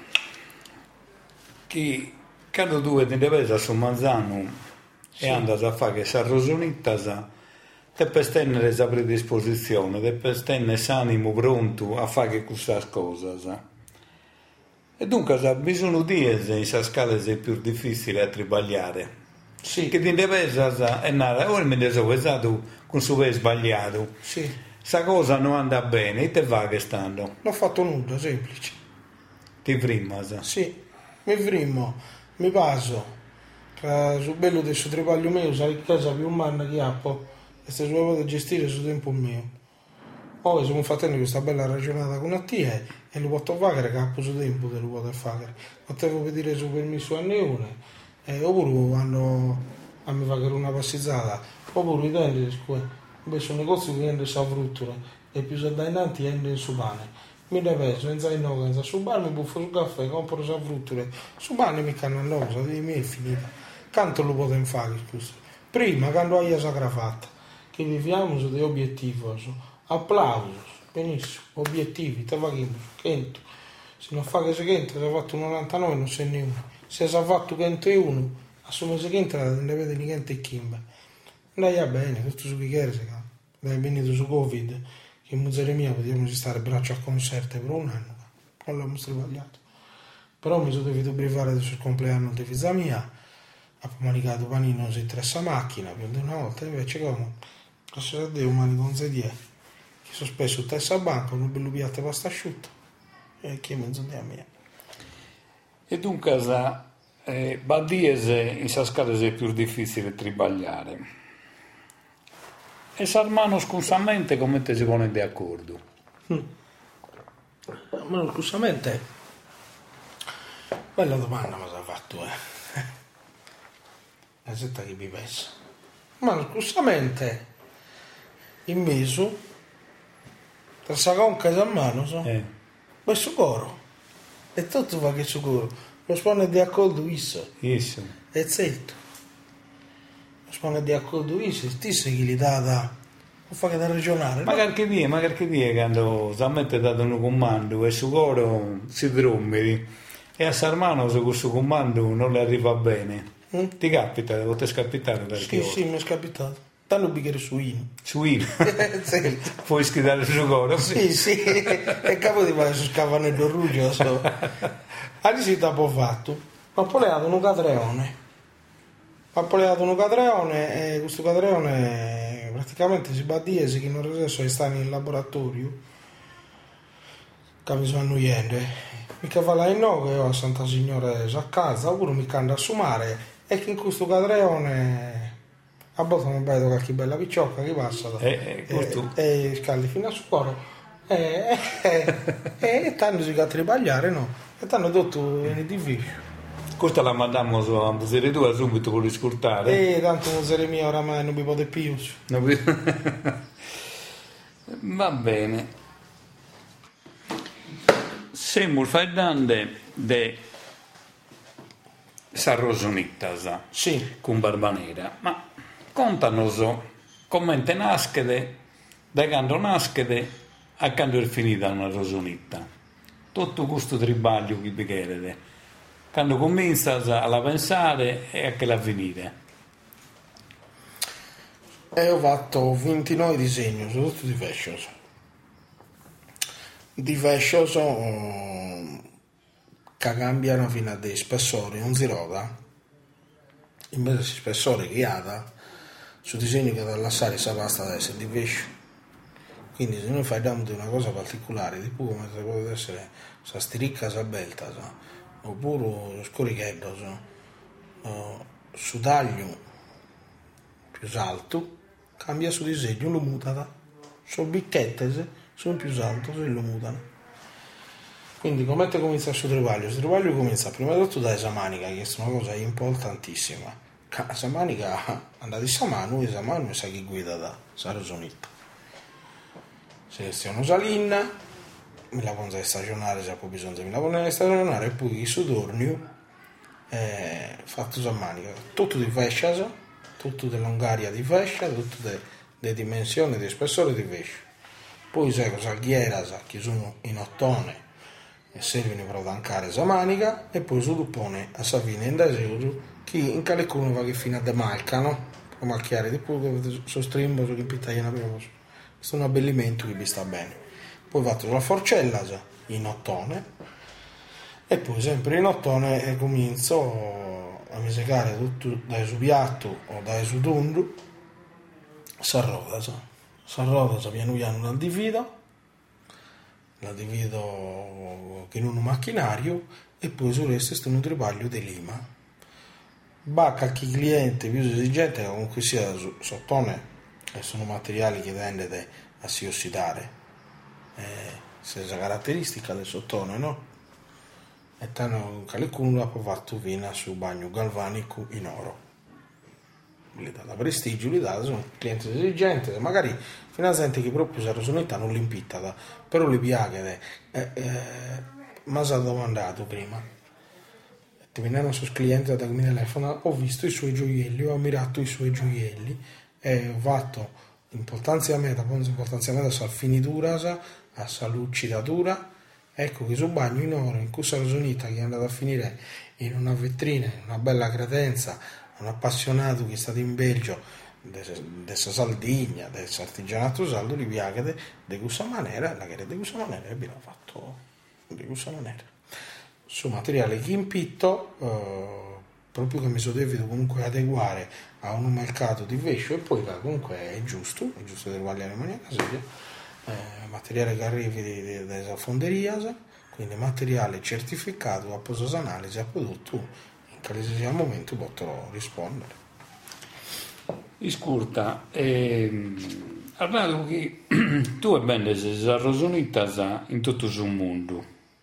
che quando tu ti devi a Manzano e andate a fare questa rosonita, devi stare a predisposizione, devi stare s'animo pronto a fare queste cose. E dunque bisogna dire che in questa scala è più difficile a tribagliare. Sì. Che ti devi andare, ora mi sono pensato con suo sbagliato. Sì. Questa cosa non anda bene, e te va che stanno? Non ho fatto nulla, semplice. Ti prima? Sì, mi primo, mi passo. Sul bello del suo tripaglio mio, sai casa più umana che ha, e se vuoi poter gestire il suo tempo mio. Poi sono facendo questa bella ragionata con la tia e lo posso fare che ha suo tempo te lo poter fare. Potevo vedere il suo permesso a neone, oppure quando a mi fare una passeggiata, oppure i denti, invece un negozio che vende sa fruttura e più se dai innanti vende il suo pane. Mi deve senza innocenza, su bar mi buffo sul caffè, compro sa fruttura, su bar mi canno annosa, di me è finita. Canto lo potremmo fare, scusa. Prima, quando hai la cravatta, che viviamo su dei obiettivi, applauso, benissimo, obiettivi, te va chento. Se non fa che se chento, si è fatto un 99, non se ne uno. Se si è fatto 101, assume se chento, non ne vede niente e chimba. Andai bene, tutto su chi chiede, è venuto su Covid, che in Muzere mia potevamo stare braccio a concerte per un anno. non l'abbiamo sbagliato. Però mi sono dovuto brivare sul compleanno di figlia mia, ha manicato panino in tre macchina più di una volta, invece come grazie a Dio mani con sedie che sono spesso testa banca, un bello piatto di pasta asciutta e che mezzo di a mia. E dunque Badiese in Sascale è più difficile tribagliare. E Sarmano scusamente come te si pone d'accordo? Ma scusamente, bella domanda mi ha fatto, la setta che mi pensa. Ma scusamente, in mezzo, tra Sagonca e Sarmano, questo coro, e tutto va che su coro, lo spone di accordo isso, e zitto, lo spone di accordo isso, stesse che gli dà non fa che da ragionare. Magari che vie, quando Zammette dato un comando e su coro si drommeri, e a Sarmano se questo comando non le arriva bene. Ti capita, ti è scapitato perché Sì, mi è scapitato. Tanto un bicchiere suino. Suino? Sì. Puoi schidare su coro? Sì, e capo di fare su scavanello ruggioso. Allora si t'ha fatto. Ma poi le ha dato un cadreone. E questo cadreone praticamente si badiese che non adesso sta in laboratorio. Che mi sono annoiando. Mica fa là in no che ho a Santa Signora a casa, oppure mi canda a sumare. E che in questo cadreone a volte non vedo qualche bella picciocca che passa e scaldi fino a su cuore e tanto si cade a tribagliare, no? E tanto tutto è difficile. Questa la mandiamo a musere tua subito per riscoltare. Tanto musere mia oramai non mi può più. Va bene. Siamo parlando di Sarrosonittas, sì, con Barbanera, ma contanos come te nascede, da quando nascede a quando è finita una rosonitta. Tutto questo tribaglio che vi chiedete, quando comincias a pensare e a che la finire. E ho fatto 29 disegni, sono tutti diversi, che cambiano fino a dei spessori, non si roda, invece si spessore che ha su disegni che da lasciare sa basta ad essere diverso. Quindi se noi facciamo di una cosa particolare, tipo come può essere sa stiricca sa belta, oppure lo scorichetto, su taglio più alto, cambia su disegno, lo mutata, su bicchette sono più alto, se lo mutano. Quindi come comincia il suo tribaglio? Il tribaglio comincia prima di tutto da esa manica, che è una cosa importantissima. Esa manica andate a mano e sa chi guida da Sarosonita. Seleziono salinna, me la pongo stagionare se ho bisogno me la pongo stagionare e poi su tornio fatto esa manica. Tutto di vescia, tutto dell'Ungaria di vescia, tutto di dimensione, di spessore di vescia. Poi sai cosa ghiera, che sono in ottone e servono per tancare la manica e poi sviluppone a Savina in euro che in qualcuno va che fino a demalcano o macchiare di pure sostrimbo che pittagliano prima questo è un abbellimento che vi sta bene. Poi fatto la forcella in ottone e poi sempre in ottone comincio a misegare tutto dai su piatto o dai su tondo s'arroda piano piano la divido in un macchinario e poi sul resto sto un tribaglio di lima. Bacca a chi cliente più esigente che comunque sia sottone e sono materiali che tendono a si ossidare. Se è la caratteristica del sottone, no? E tanto qualcuno ha fatto vina su bagno galvanico in oro. Gli dà prestigio, gli dà, sono clienti esigenti, magari fino a gente che proprio la rosonetta non l'impittata, però li piace, ma si è domandato prima. Ti venivano sul cliente da mi telefono, ho visto i suoi gioielli, ho ammirato i suoi gioielli e ho fatto importanza a me, sa finitura, a sa lucidatura, ecco che sul bagno in oro, in questa rosonetta che è andata a finire in una vetrina, in una bella credenza, un appassionato che è stato in Belgio della Sardegna, dell'artigianato saldo, li piace di questa maniera, la che di questa maniera abbiamo fatto di questa maniera. Su materiale che impitto, proprio che mi sono devo comunque adeguare a un mercato di vescio, e poi comunque è giusto travagliare in maniera seria, materiale che arrivi dalla fonderia, quindi materiale certificato, a posa analisi, a prodotto, in qualsiasi momento potrò rispondere. Iscurta, Arnaldo, che tu e bene sei arrosonita in tutto il mondo,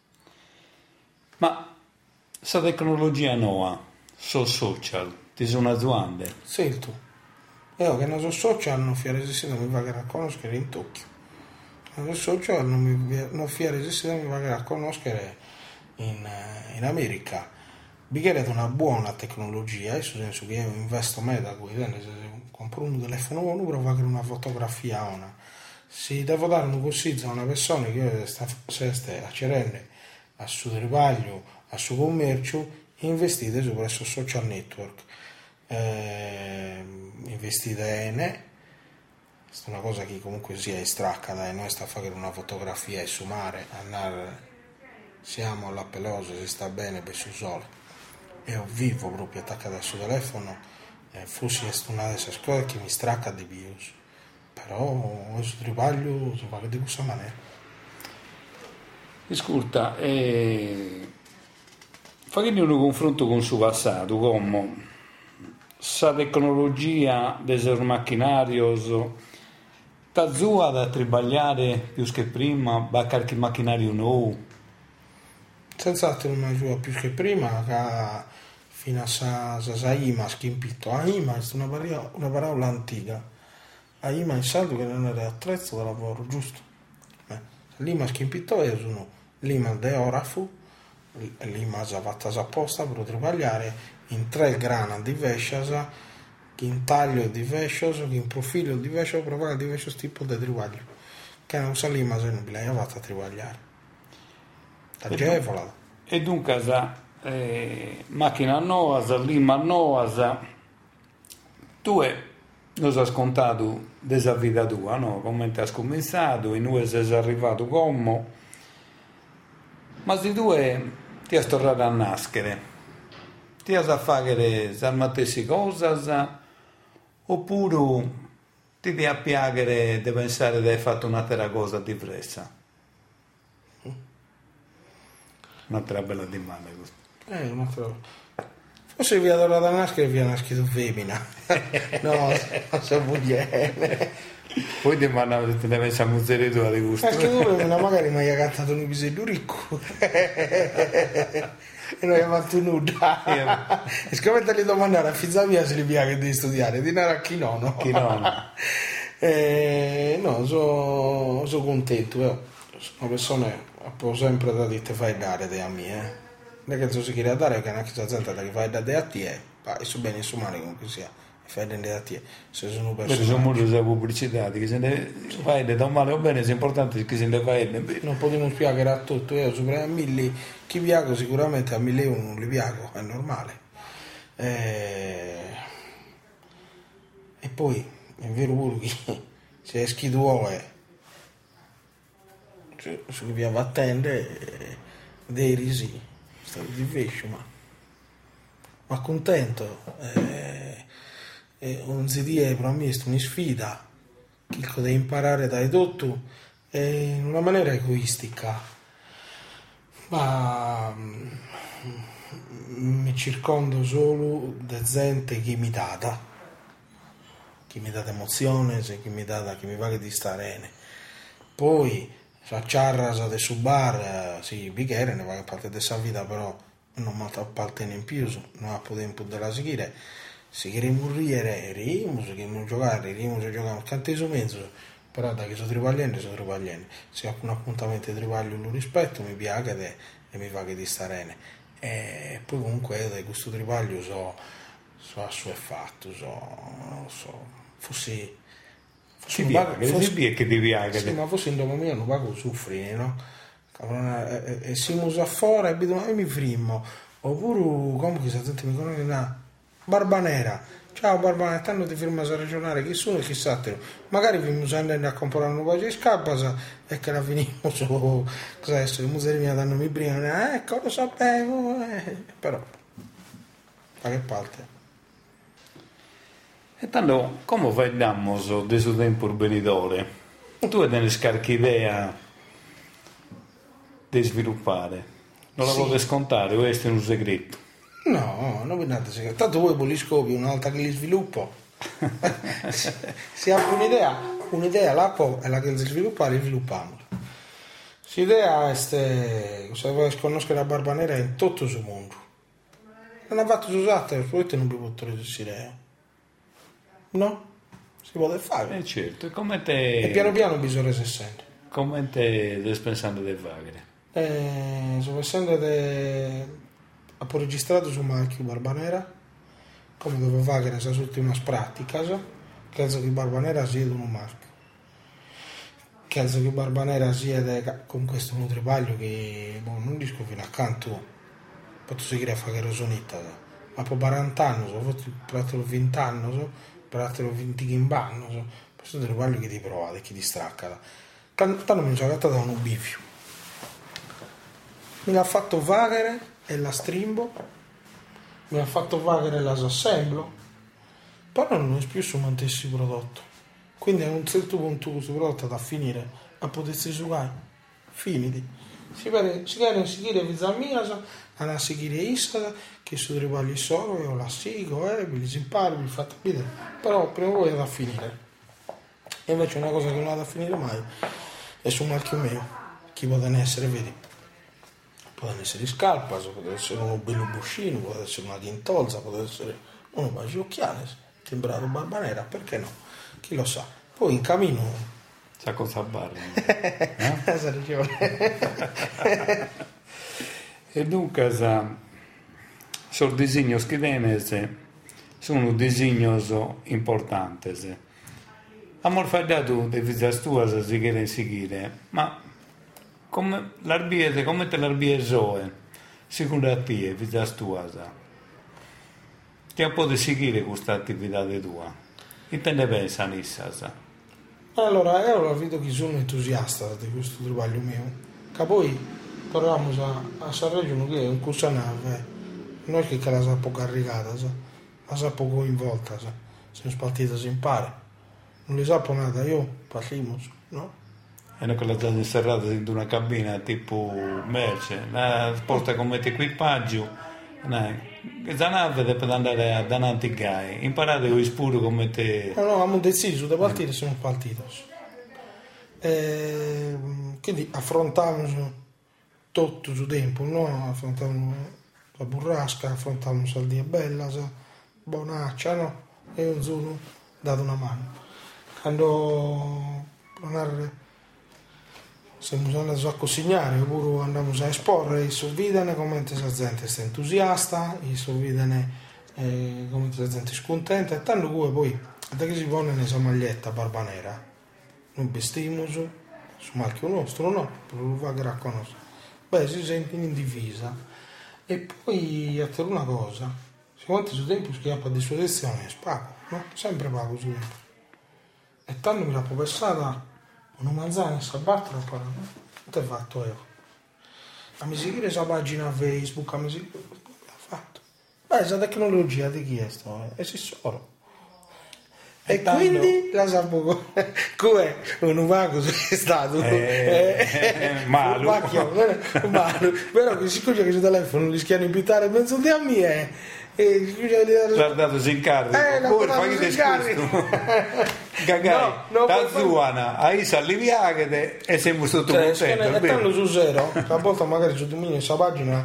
ma questa tecnologia nuova, social, ti sono aziende? Sento, io che non so social non fia resistita mi va a conoscere in Tokyo, non so social non fia resistita mi va a conoscere in America. Bicchiere è una buona tecnologia, nel senso che io investo me da cui compro un telefono nuovo, provo a fare una fotografia. Se devo dare un consiglio a una persona che sta a cercare a suo trivaglio, a suo commercio, investite su questo social network. Investite è una cosa che comunque sia estracca da noi, sta a fare una fotografia e su mare, andare, siamo alla pelosa, si sta bene per sul sole. Io vivo proprio attaccato al suo telefono, forse è una delle cose che mi stracca di più, però questo trivaglio si fa di questa maniera. Ascolta, facendo un confronto con il suo passato, come sa tecnologia del macchinario t'azzua da tribagliare più che prima, va qualche macchinario nuovo? Senz'altro non mi più che prima, che fino a IMAS che impitto. A IMAS è una parola antica. A IMAS è saldo che non era attrezzo da lavoro, giusto? L'IMAS che impitto è sono l'IMAS de Orafu, l'IMAS fatta apposta per tribagliare in 3 grana di vesciasa, che in taglio di vescios, che in profilo di vescios, per fare diversi tipi di tribaglio. Che non sa l'IMAS non bi l'ha fatta tribagliare. E dunque macchina nuova, lima nuova, tu non hai scontato della vita tua, no? Come ti hai cominciato, in noi sei arrivato come, ma se tu ti hai tornato a nascere, ti hai a fare le stesse cose, oppure ti devi appiagare di pensare di aver fatto un'altra cosa diversa? Un'altra bella domanda questa. Un'altra. Forse via da nascere via nascito femmina. No, non so bugliere. Poi ti deve essere muzzere tua di gusto. Perché tu magari mi hai cantato un episodio ricco. E non hai fatto nulla. E siccome te li domandare a figlia mia se li piace che devi studiare, di nara a chi no, no? Chi no, no. No, sono contento. Sono una persona ho sempre da dire fai dare a me, non è che si chiede dare che anche la gente che fai dare a te e so bene su male comunque sia fai dare a te se sono persone sono molto di pubblicità che se ne fai da male o bene è importante che se ne fai non potremmo spiegare a tutto io sopra a 1000 chi piago sicuramente a 1000 non li piago è normale e poi è vero pure che se è schifo su via va a attendere dei risi stato di vescio ma contento un ZD per me è una sfida che devo imparare dai tutto in una maniera egoistica ma mi circondo solo di gente che mi dà emozione che mi va di stare poi la ciarra de su bar sì, bicchiere ne va a parte della vita però non mi appartiene in più non ha tempo della seguire se chiediamo morire rimmo se chiediamo giocare cantesimo mezzo però da che sono tribagliando se ho un appuntamento di tribaglio lo rispetto mi piace e mi va che di stare e poi comunque da questo tribaglio so a suo fatto fossi che ti piace sì, ma forse in dopo mio non pago soffrire no? E siamo a fuori e mi frimmo oppure come che se gente mi conosce Barbanera. Ciao Barbanera, tanto ti firma a regionale, chi sono e chissà te. Magari vi andando a comprare un paio di scarpa e che la finimo su cosa è, le musei mi danno mi brillano, ecco lo sapevo, però da che parte? E tanto, come vediamo di suo tempo venidore? Tu hai delle scarche idea di sviluppare? Non la Sì. vuoi scontare, questo è un segreto. No, non vi date segreto. Tanto voi poi li scopi una volta che li sviluppo. Si ha un'idea l'apo è la che li sviluppa, li sviluppiamo. L'idea è se vuoi conoscere la Barbanera in tutto il mondo. Non ha fatto usate, probabilmente non vi potrò idea. No? Si può fare. Certo, come te... E piano piano bisogna sessendo. Come te stai pensando di fare? Sto pensando di... Ha poi registrato su marchio Barbanera, come dove fare nella sua ultima pratica, che che Barbanera sia di un marchio. Che che Barbanera sia con questo nutripaglio che non dico fino accanto, posso seguire a fare rosonetta, ma poi 40 anni, per altro 20 anni, per altro 20 anni, questo nutripaglio che ti provate, che ti stracca. Tanto mi sono agattato da un bivio. Me l'ha fatto fare e la strimbo, mi ha fatto fare la assemblo, però non è più su mantessi prodotto, quindi a un certo punto questo prodotto da finire a potersi giocare finiti si chiede vizamia a seguire Issa che su rivali solo io la sigo vi si impari vi fate vedere, però prima o poi è da finire. E invece una cosa che non ha da finire mai è su marchio mio, chi può essere, vedi, possono essere scarpa, può essere uno bello buscino, può essere una dintolza, può essere uno bagiocchiale, sembrato Barbanera, perché no? Chi lo sa? Poi in cammino Sa cosa barra. Sa ragione. E dunque sono disegni che tenete sono disegni importanti. Amor dato di vita tua si chiede seguire, ma come l'arbiese, come te l'arbiese secondo te vita tua? Che può seguire questa attività tua? Che te ne pensa Nissa? Allora, io vedo che sono entusiasta di questo lavoro mio, che poi torniamo a Sanremo che è un corso nave, non è che la sa poco caricata, la sa poco coinvolta, siamo spartiti si impara, non le sapo nada, io parliamo, no? E non che la già serrata in una cabina tipo merce, la porta come equipaggio, questa nave deve andare da Nantigai, imparate con i spuri come te. No, abbiamo deciso di partire, siamo partiti. Quindi affrontiamo tutto il tempo, no? Affrontiamo la burrasca, affrontiamo Saldia Bella, Bonaccia, no? E io sono dato una mano. Quando siamo andati a cucinare, oppure andiamo a esporre, i sorvidene come la gente sta entusiasta, i sorvidene come la gente è scontenta, e tanto come poi, da che si pone nella maglietta Barbanera, noi vestiamo su marchio nostro, no? Per lo fare racconoscere. Beh, si sente in divisa. E poi, a te una cosa, se quanto su tempo schiappa a disposizione, pago, no? Sempre pago su tempo. E tanto mi l'ha pensata una manzana a battere, però non ti ho fatto io. A mi seguire la pagina Facebook, a mi seguire, l'ha fatto. Beh, la tecnologia di chi è sto? E si solo. E quindi la sapevo come un vago è stato malo però che si accorge che sul telefono li schiano in pitare mezzo di a me guardato in carne pure fai che scusto gagai da zuana a Isa Liviaghe e siamo sotto contento e tanto su zero a volte magari su dominio questa pagina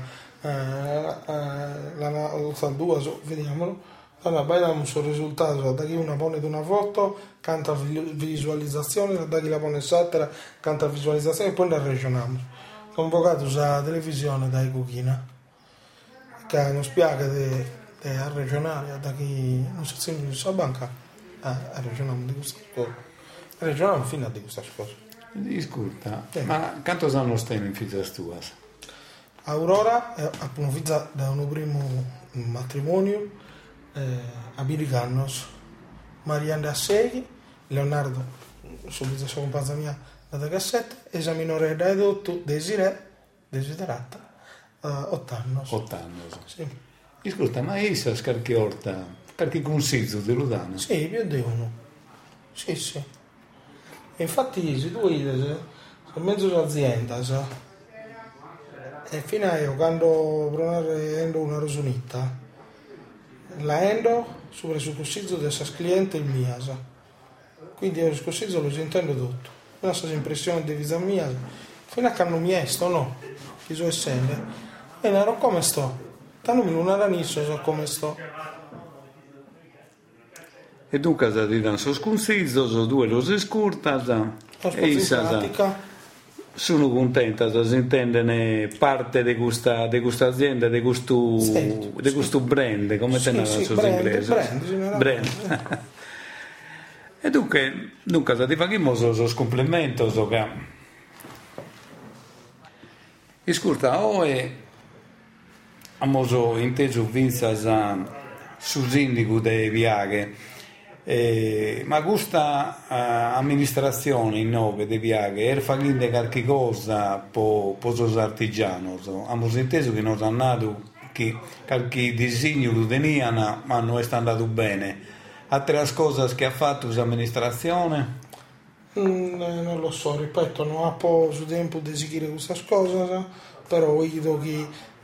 la 2 vediamolo. Allora, vediamo sul risultato, da chi una pone di una foto, canta visualizzazione, da chi la pone sotto, canta visualizzazione e poi la ragioniamo. Convocato sulla televisione da Cucina, che non spiega di regionale, da chi non si sente in sua banca, ragioniamo di questa cosa. Ragioniamo fino a di questa cosa. Ascolta, ma quanto sanno stiamo in figlia tua? Aurora è una figlia da un primo matrimonio, americanos, Mariana Seghi, Leonardo, subito sua compagna mia da cassetta, e la minore da edotto, desiderata, 8 anni. 8 anni. Sì. Ascolta, ma Isa scarchi orta, qualche consiglio di Ludano? Sì, più di uno. Sì. E infatti, se tu vedi, sono mezzo d'azienda, e fino a io, quando prendo una rosonita, la endo sopra sul consiglio del cliente il mia, quindi io il consiglio lo intendo tutto. La stessa impressione di vita mia, fino a che non mi esto, no? Chi so essendo. E non ero come sto. Tanto mi non era nisso, so come sto. E dunque ti danno sos consigli, due lo si scurta, e Isa sono contenta, si intende parte di questa azienda, di questo brand, come te ne sos inglese? Brand. E dunque ti facciamo sos complimenti, che ascolta, oggi abbiamo inteso vinzas sul sindaco di Viaghe, ma questa amministrazione in nove di Viaghe fa qualche cosa per gli artigiani. Abbiamo inteso che non hanno dato qualche disegno lo teniano, ma non è andato bene. Altre cose che ha fatto l'amministrazione? Non lo so, ripeto, non ha po' su tempo di eseguire queste cose, però vedo che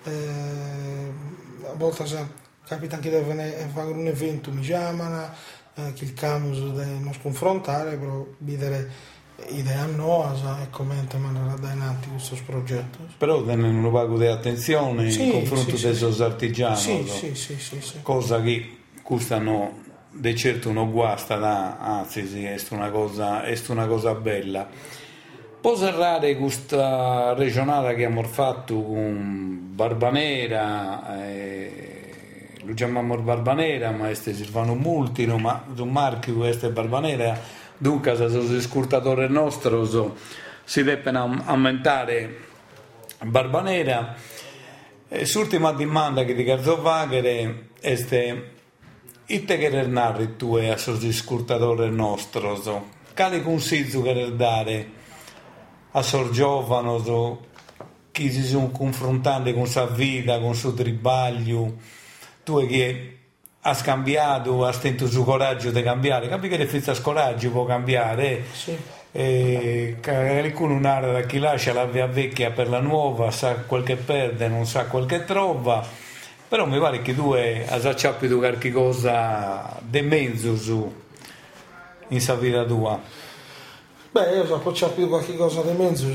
a volte capita anche di fare un evento, mi chiamano, che il camus non sconfrontare, però vedere idee nuove e come mandare avanti questo progetto. Però hanno un pago di attenzione in confronto dei artigiani, sì. Cosa che costano di certo non guasta, anzi sì, è una cosa bella. Può serrare questa regionale che abbiamo fatto con Barbanera, lo chiamiamo Barbanera, ma questo Silvano Multino, ma un marchio questo è Barbanera, dunque se sono scurtatore nostro si devono aumentare Barbanera. L'ultima domanda che ti chiedo fare è ite querer narri tu a sos scurtatore nostro, quale consiglio querer dare a sos giovani che si sono confrontati con sa vita, con suo tribaglio, tu che hai cambiato, hai tenuto il coraggio di cambiare, capi che senza coraggio può cambiare, Sì. Qualcuno narra da chi lascia la via vecchia per la nuova, sa quel che perde, non sa quel che trova. Però mi pare che tu hai acciappato qualche cosa di mezzo in sa vita tua. Beh, io ho acciappato qualche cosa di mezzo,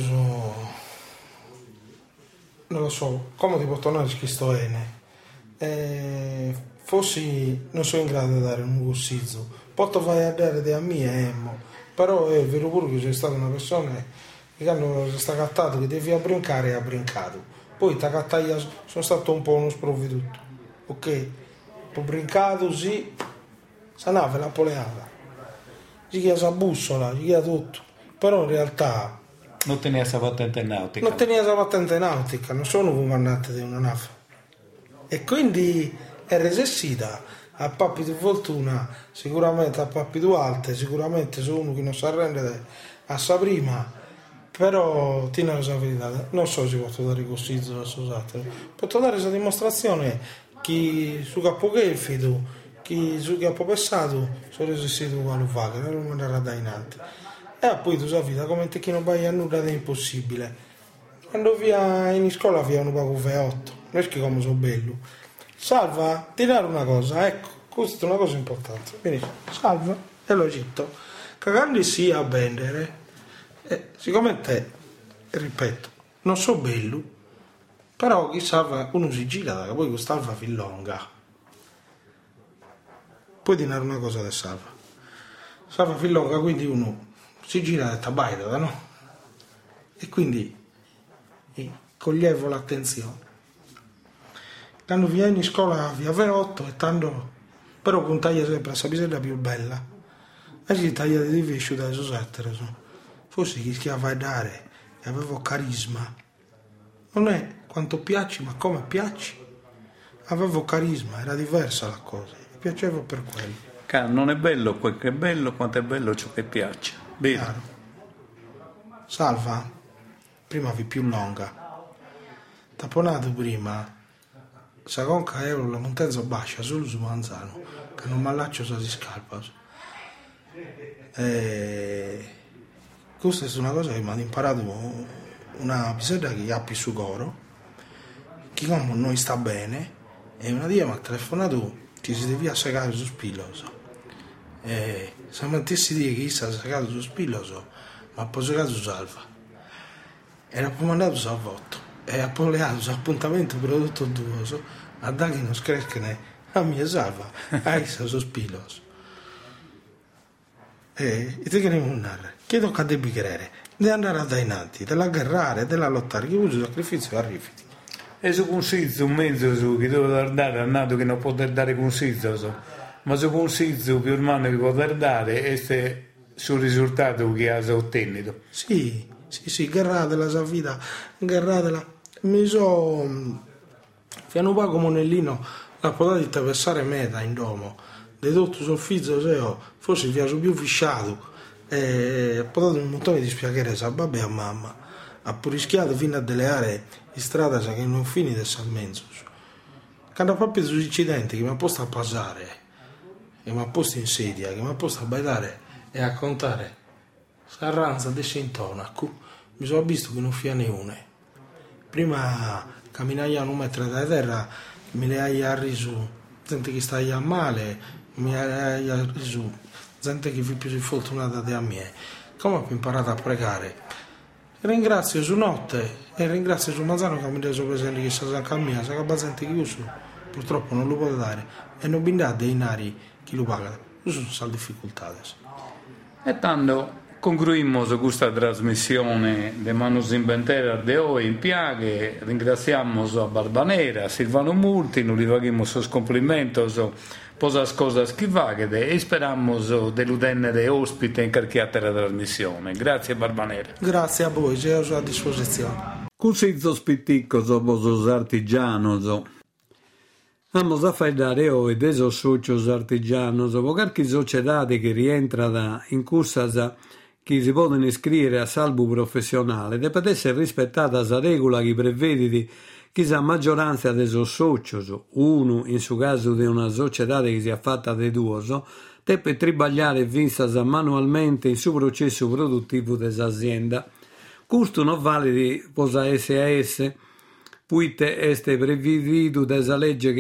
non lo so, come ti può tornare chi sto bene. Fossi non sono in grado di dare un consiglio, posso vai a dare a mia però è vero pure che c'è stata una persona che quando si sta cattato che devi abbrincare e ha brincato. Poi sono stato un po' uno sprovveduto, ok? Ho brincato, sì, sa nave la poleata, si chiama la bussola, si chiama tutto, però in realtà non tenia la patente nautica. Non tenia la patente nautica, non sono comandante di una nave. E quindi è resessita a pappi di fortuna, sicuramente a pappi di alte, sicuramente su uno che non si arrende a sa prima. Però tiene la verità, non so se posso dare consiglio, scusate, posso dare questa dimostrazione che su capo che è fido, che su capo passato sono resistito quando fa, che non mi andrà da in alto. E poi tu sai vita come te che non vai a nulla di impossibile. Quando via in scuola via un pago V8, non è che come sono bello. Salva, tirare una cosa, ecco, questa è una cosa importante. Quindi salva e lo cito. Cagando sia a vendere. Siccome te, ripeto, non so bello, però chi salva uno si gira da poi quest'alfa fillonga. Puoi dire una cosa del salva fillonga, quindi uno si gira e tabaida, no? E quindi coglievo l'attenzione. Quando vieni in scuola via Verotto e tanto, però con taglia sempre la pisella più bella, e si taglia di vescio da esosettere, forse chi va a dare e avevo carisma, non è quanto piaci ma come piaci, avevo carisma, era diversa la cosa, piaceva per quello. Non è bello quel che è bello, quanto è bello ciò che piace. Vero? Chiaro. Salva, prima vi più lunga. Taponato prima, sa conca euro la montanza bascia solo su Manzano, che non m'allaccio si scalpa. Questa è una cosa che mi ha imparato una bisogna che gli appi su coro, che come non sta bene, e una dia mi ha telefonato che si devia segare su spiloso. Se mettessi dire che si è segato su spiloso, ma poi segato su Salva. E l'ha poi mandato su Avvotto. E ha poi leato su appuntamento prodotto duoso, a dare che non screscane a mia Salva, a essa su spiloso. E te che ne munnare, che tocca devi credere, di andare a dainanti, della garrare, della lottare, che uso sacrificio arriviti. E su consiglio un mezzo su che devo dare è nato che non poter dare consiglio, ma su consiglio più umano che poter dare è sul risultato che ha ottenuto. Sì, garratela sa vita, garratela. Mi so fiano poco monellino la potete attraversare meta in domo. De tutto sul figlio seo, forse il viaggio più fisciato. Potete un montone di spiegare sa babbe a mamma. Ha pure rischiato fino a delle aree di strada che non finite a mezzo. Quando proprio sugli incidenti che mi ha posto a passare, che mi ha posto in sedia, che mi ha posto a bailare e a contare, s'arranza di intonaco, mi sono visto che non fia né una. Prima camminai a un metro da terra, mi le hai arriso, gente che stai a male, mi hai arriso, gente che vi più fortunata di a me. Come ho imparato a pregare? Ringrazio su notte e ringrazio su Manzano che mi ha reso presente che sa cammina, sa che abbastanza chiuso, purtroppo non lo può dare e non bindà dei nari chi lo paga, sono state difficoltà adesso. E tanto concluimmo questa trasmissione de Manus Inventeras de oggi in piaghe, ringraziamo a Barbanera, a Silvano Multinu, gli facciamo sus complimentos por las cosas che vaghe e speriamo deludenne ospite in qualche altra trasmissione. Grazie Barbanera. Grazie a voi, sei a sua disposizione. Cusizzos piticos vosos artigianos. Vamos a faidare oggi desos socios artigianos, o qualche sociedade che rientra in cursas che si possono iscrivere a salvo professionale, deve essere rispettata la regola che prevede che la maggioranza dei socios, uno in su caso di una società che sia fatta di due, deve trabalhare vinsas manualmente in su processo produttivo dell'azienda. Questo non vale per la SAS, poiché è previsto dalla legge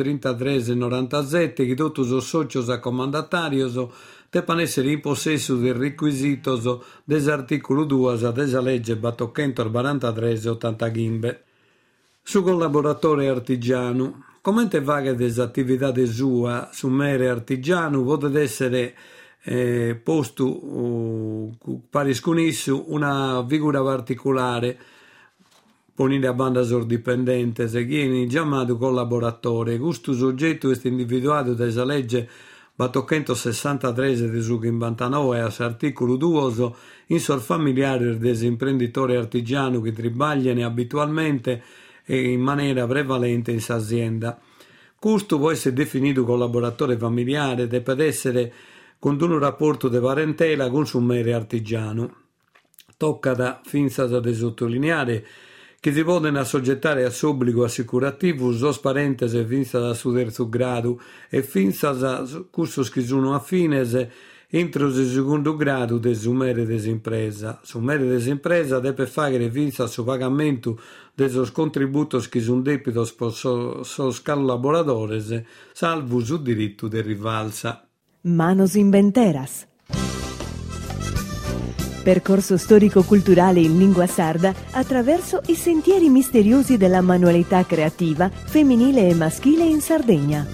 133/97 che tutti i socios accomandatarios devono essere in possesso dei requisiti dell'articolo 2 della legge 443/85. Su collaboratore artigiano, come te vaga delle attività sua su mere artigiano, potete essere posto parisconissu una figura particolare, ponere a banda sordipendente, se viene chiamato collaboratore. Questo soggetto è individuato dalla legge 463/99 all'articolo 2 in sul familiare dell'imprenditore artigiano che trabalhano abitualmente e in maniera prevalente in azienda. Questo può essere definito collaboratore familiare, deve essere con un rapporto di parentela con un mere artigiano. Tocca da finza da sottolineare che si possono assoggettare a obbligo assicurativo sos parentes finza da su terzo grado e finza da cursos che sono affines entro il secondo grado de su mere desimpresa. Su mere desimpresa deve fare finza su pagamento de sos contributos che sono debitos per sos collaboradores, salvo su diritto de rivalsa. Manos Inventeras. Percorso storico-culturale in lingua sarda attraverso i sentieri misteriosi della manualità creativa femminile e maschile in Sardegna.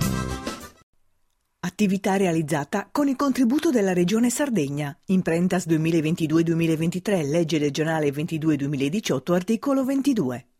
Attività realizzata con il contributo della Regione Sardegna. Imprentas 2022-2023, legge regionale 22-2018, articolo 22.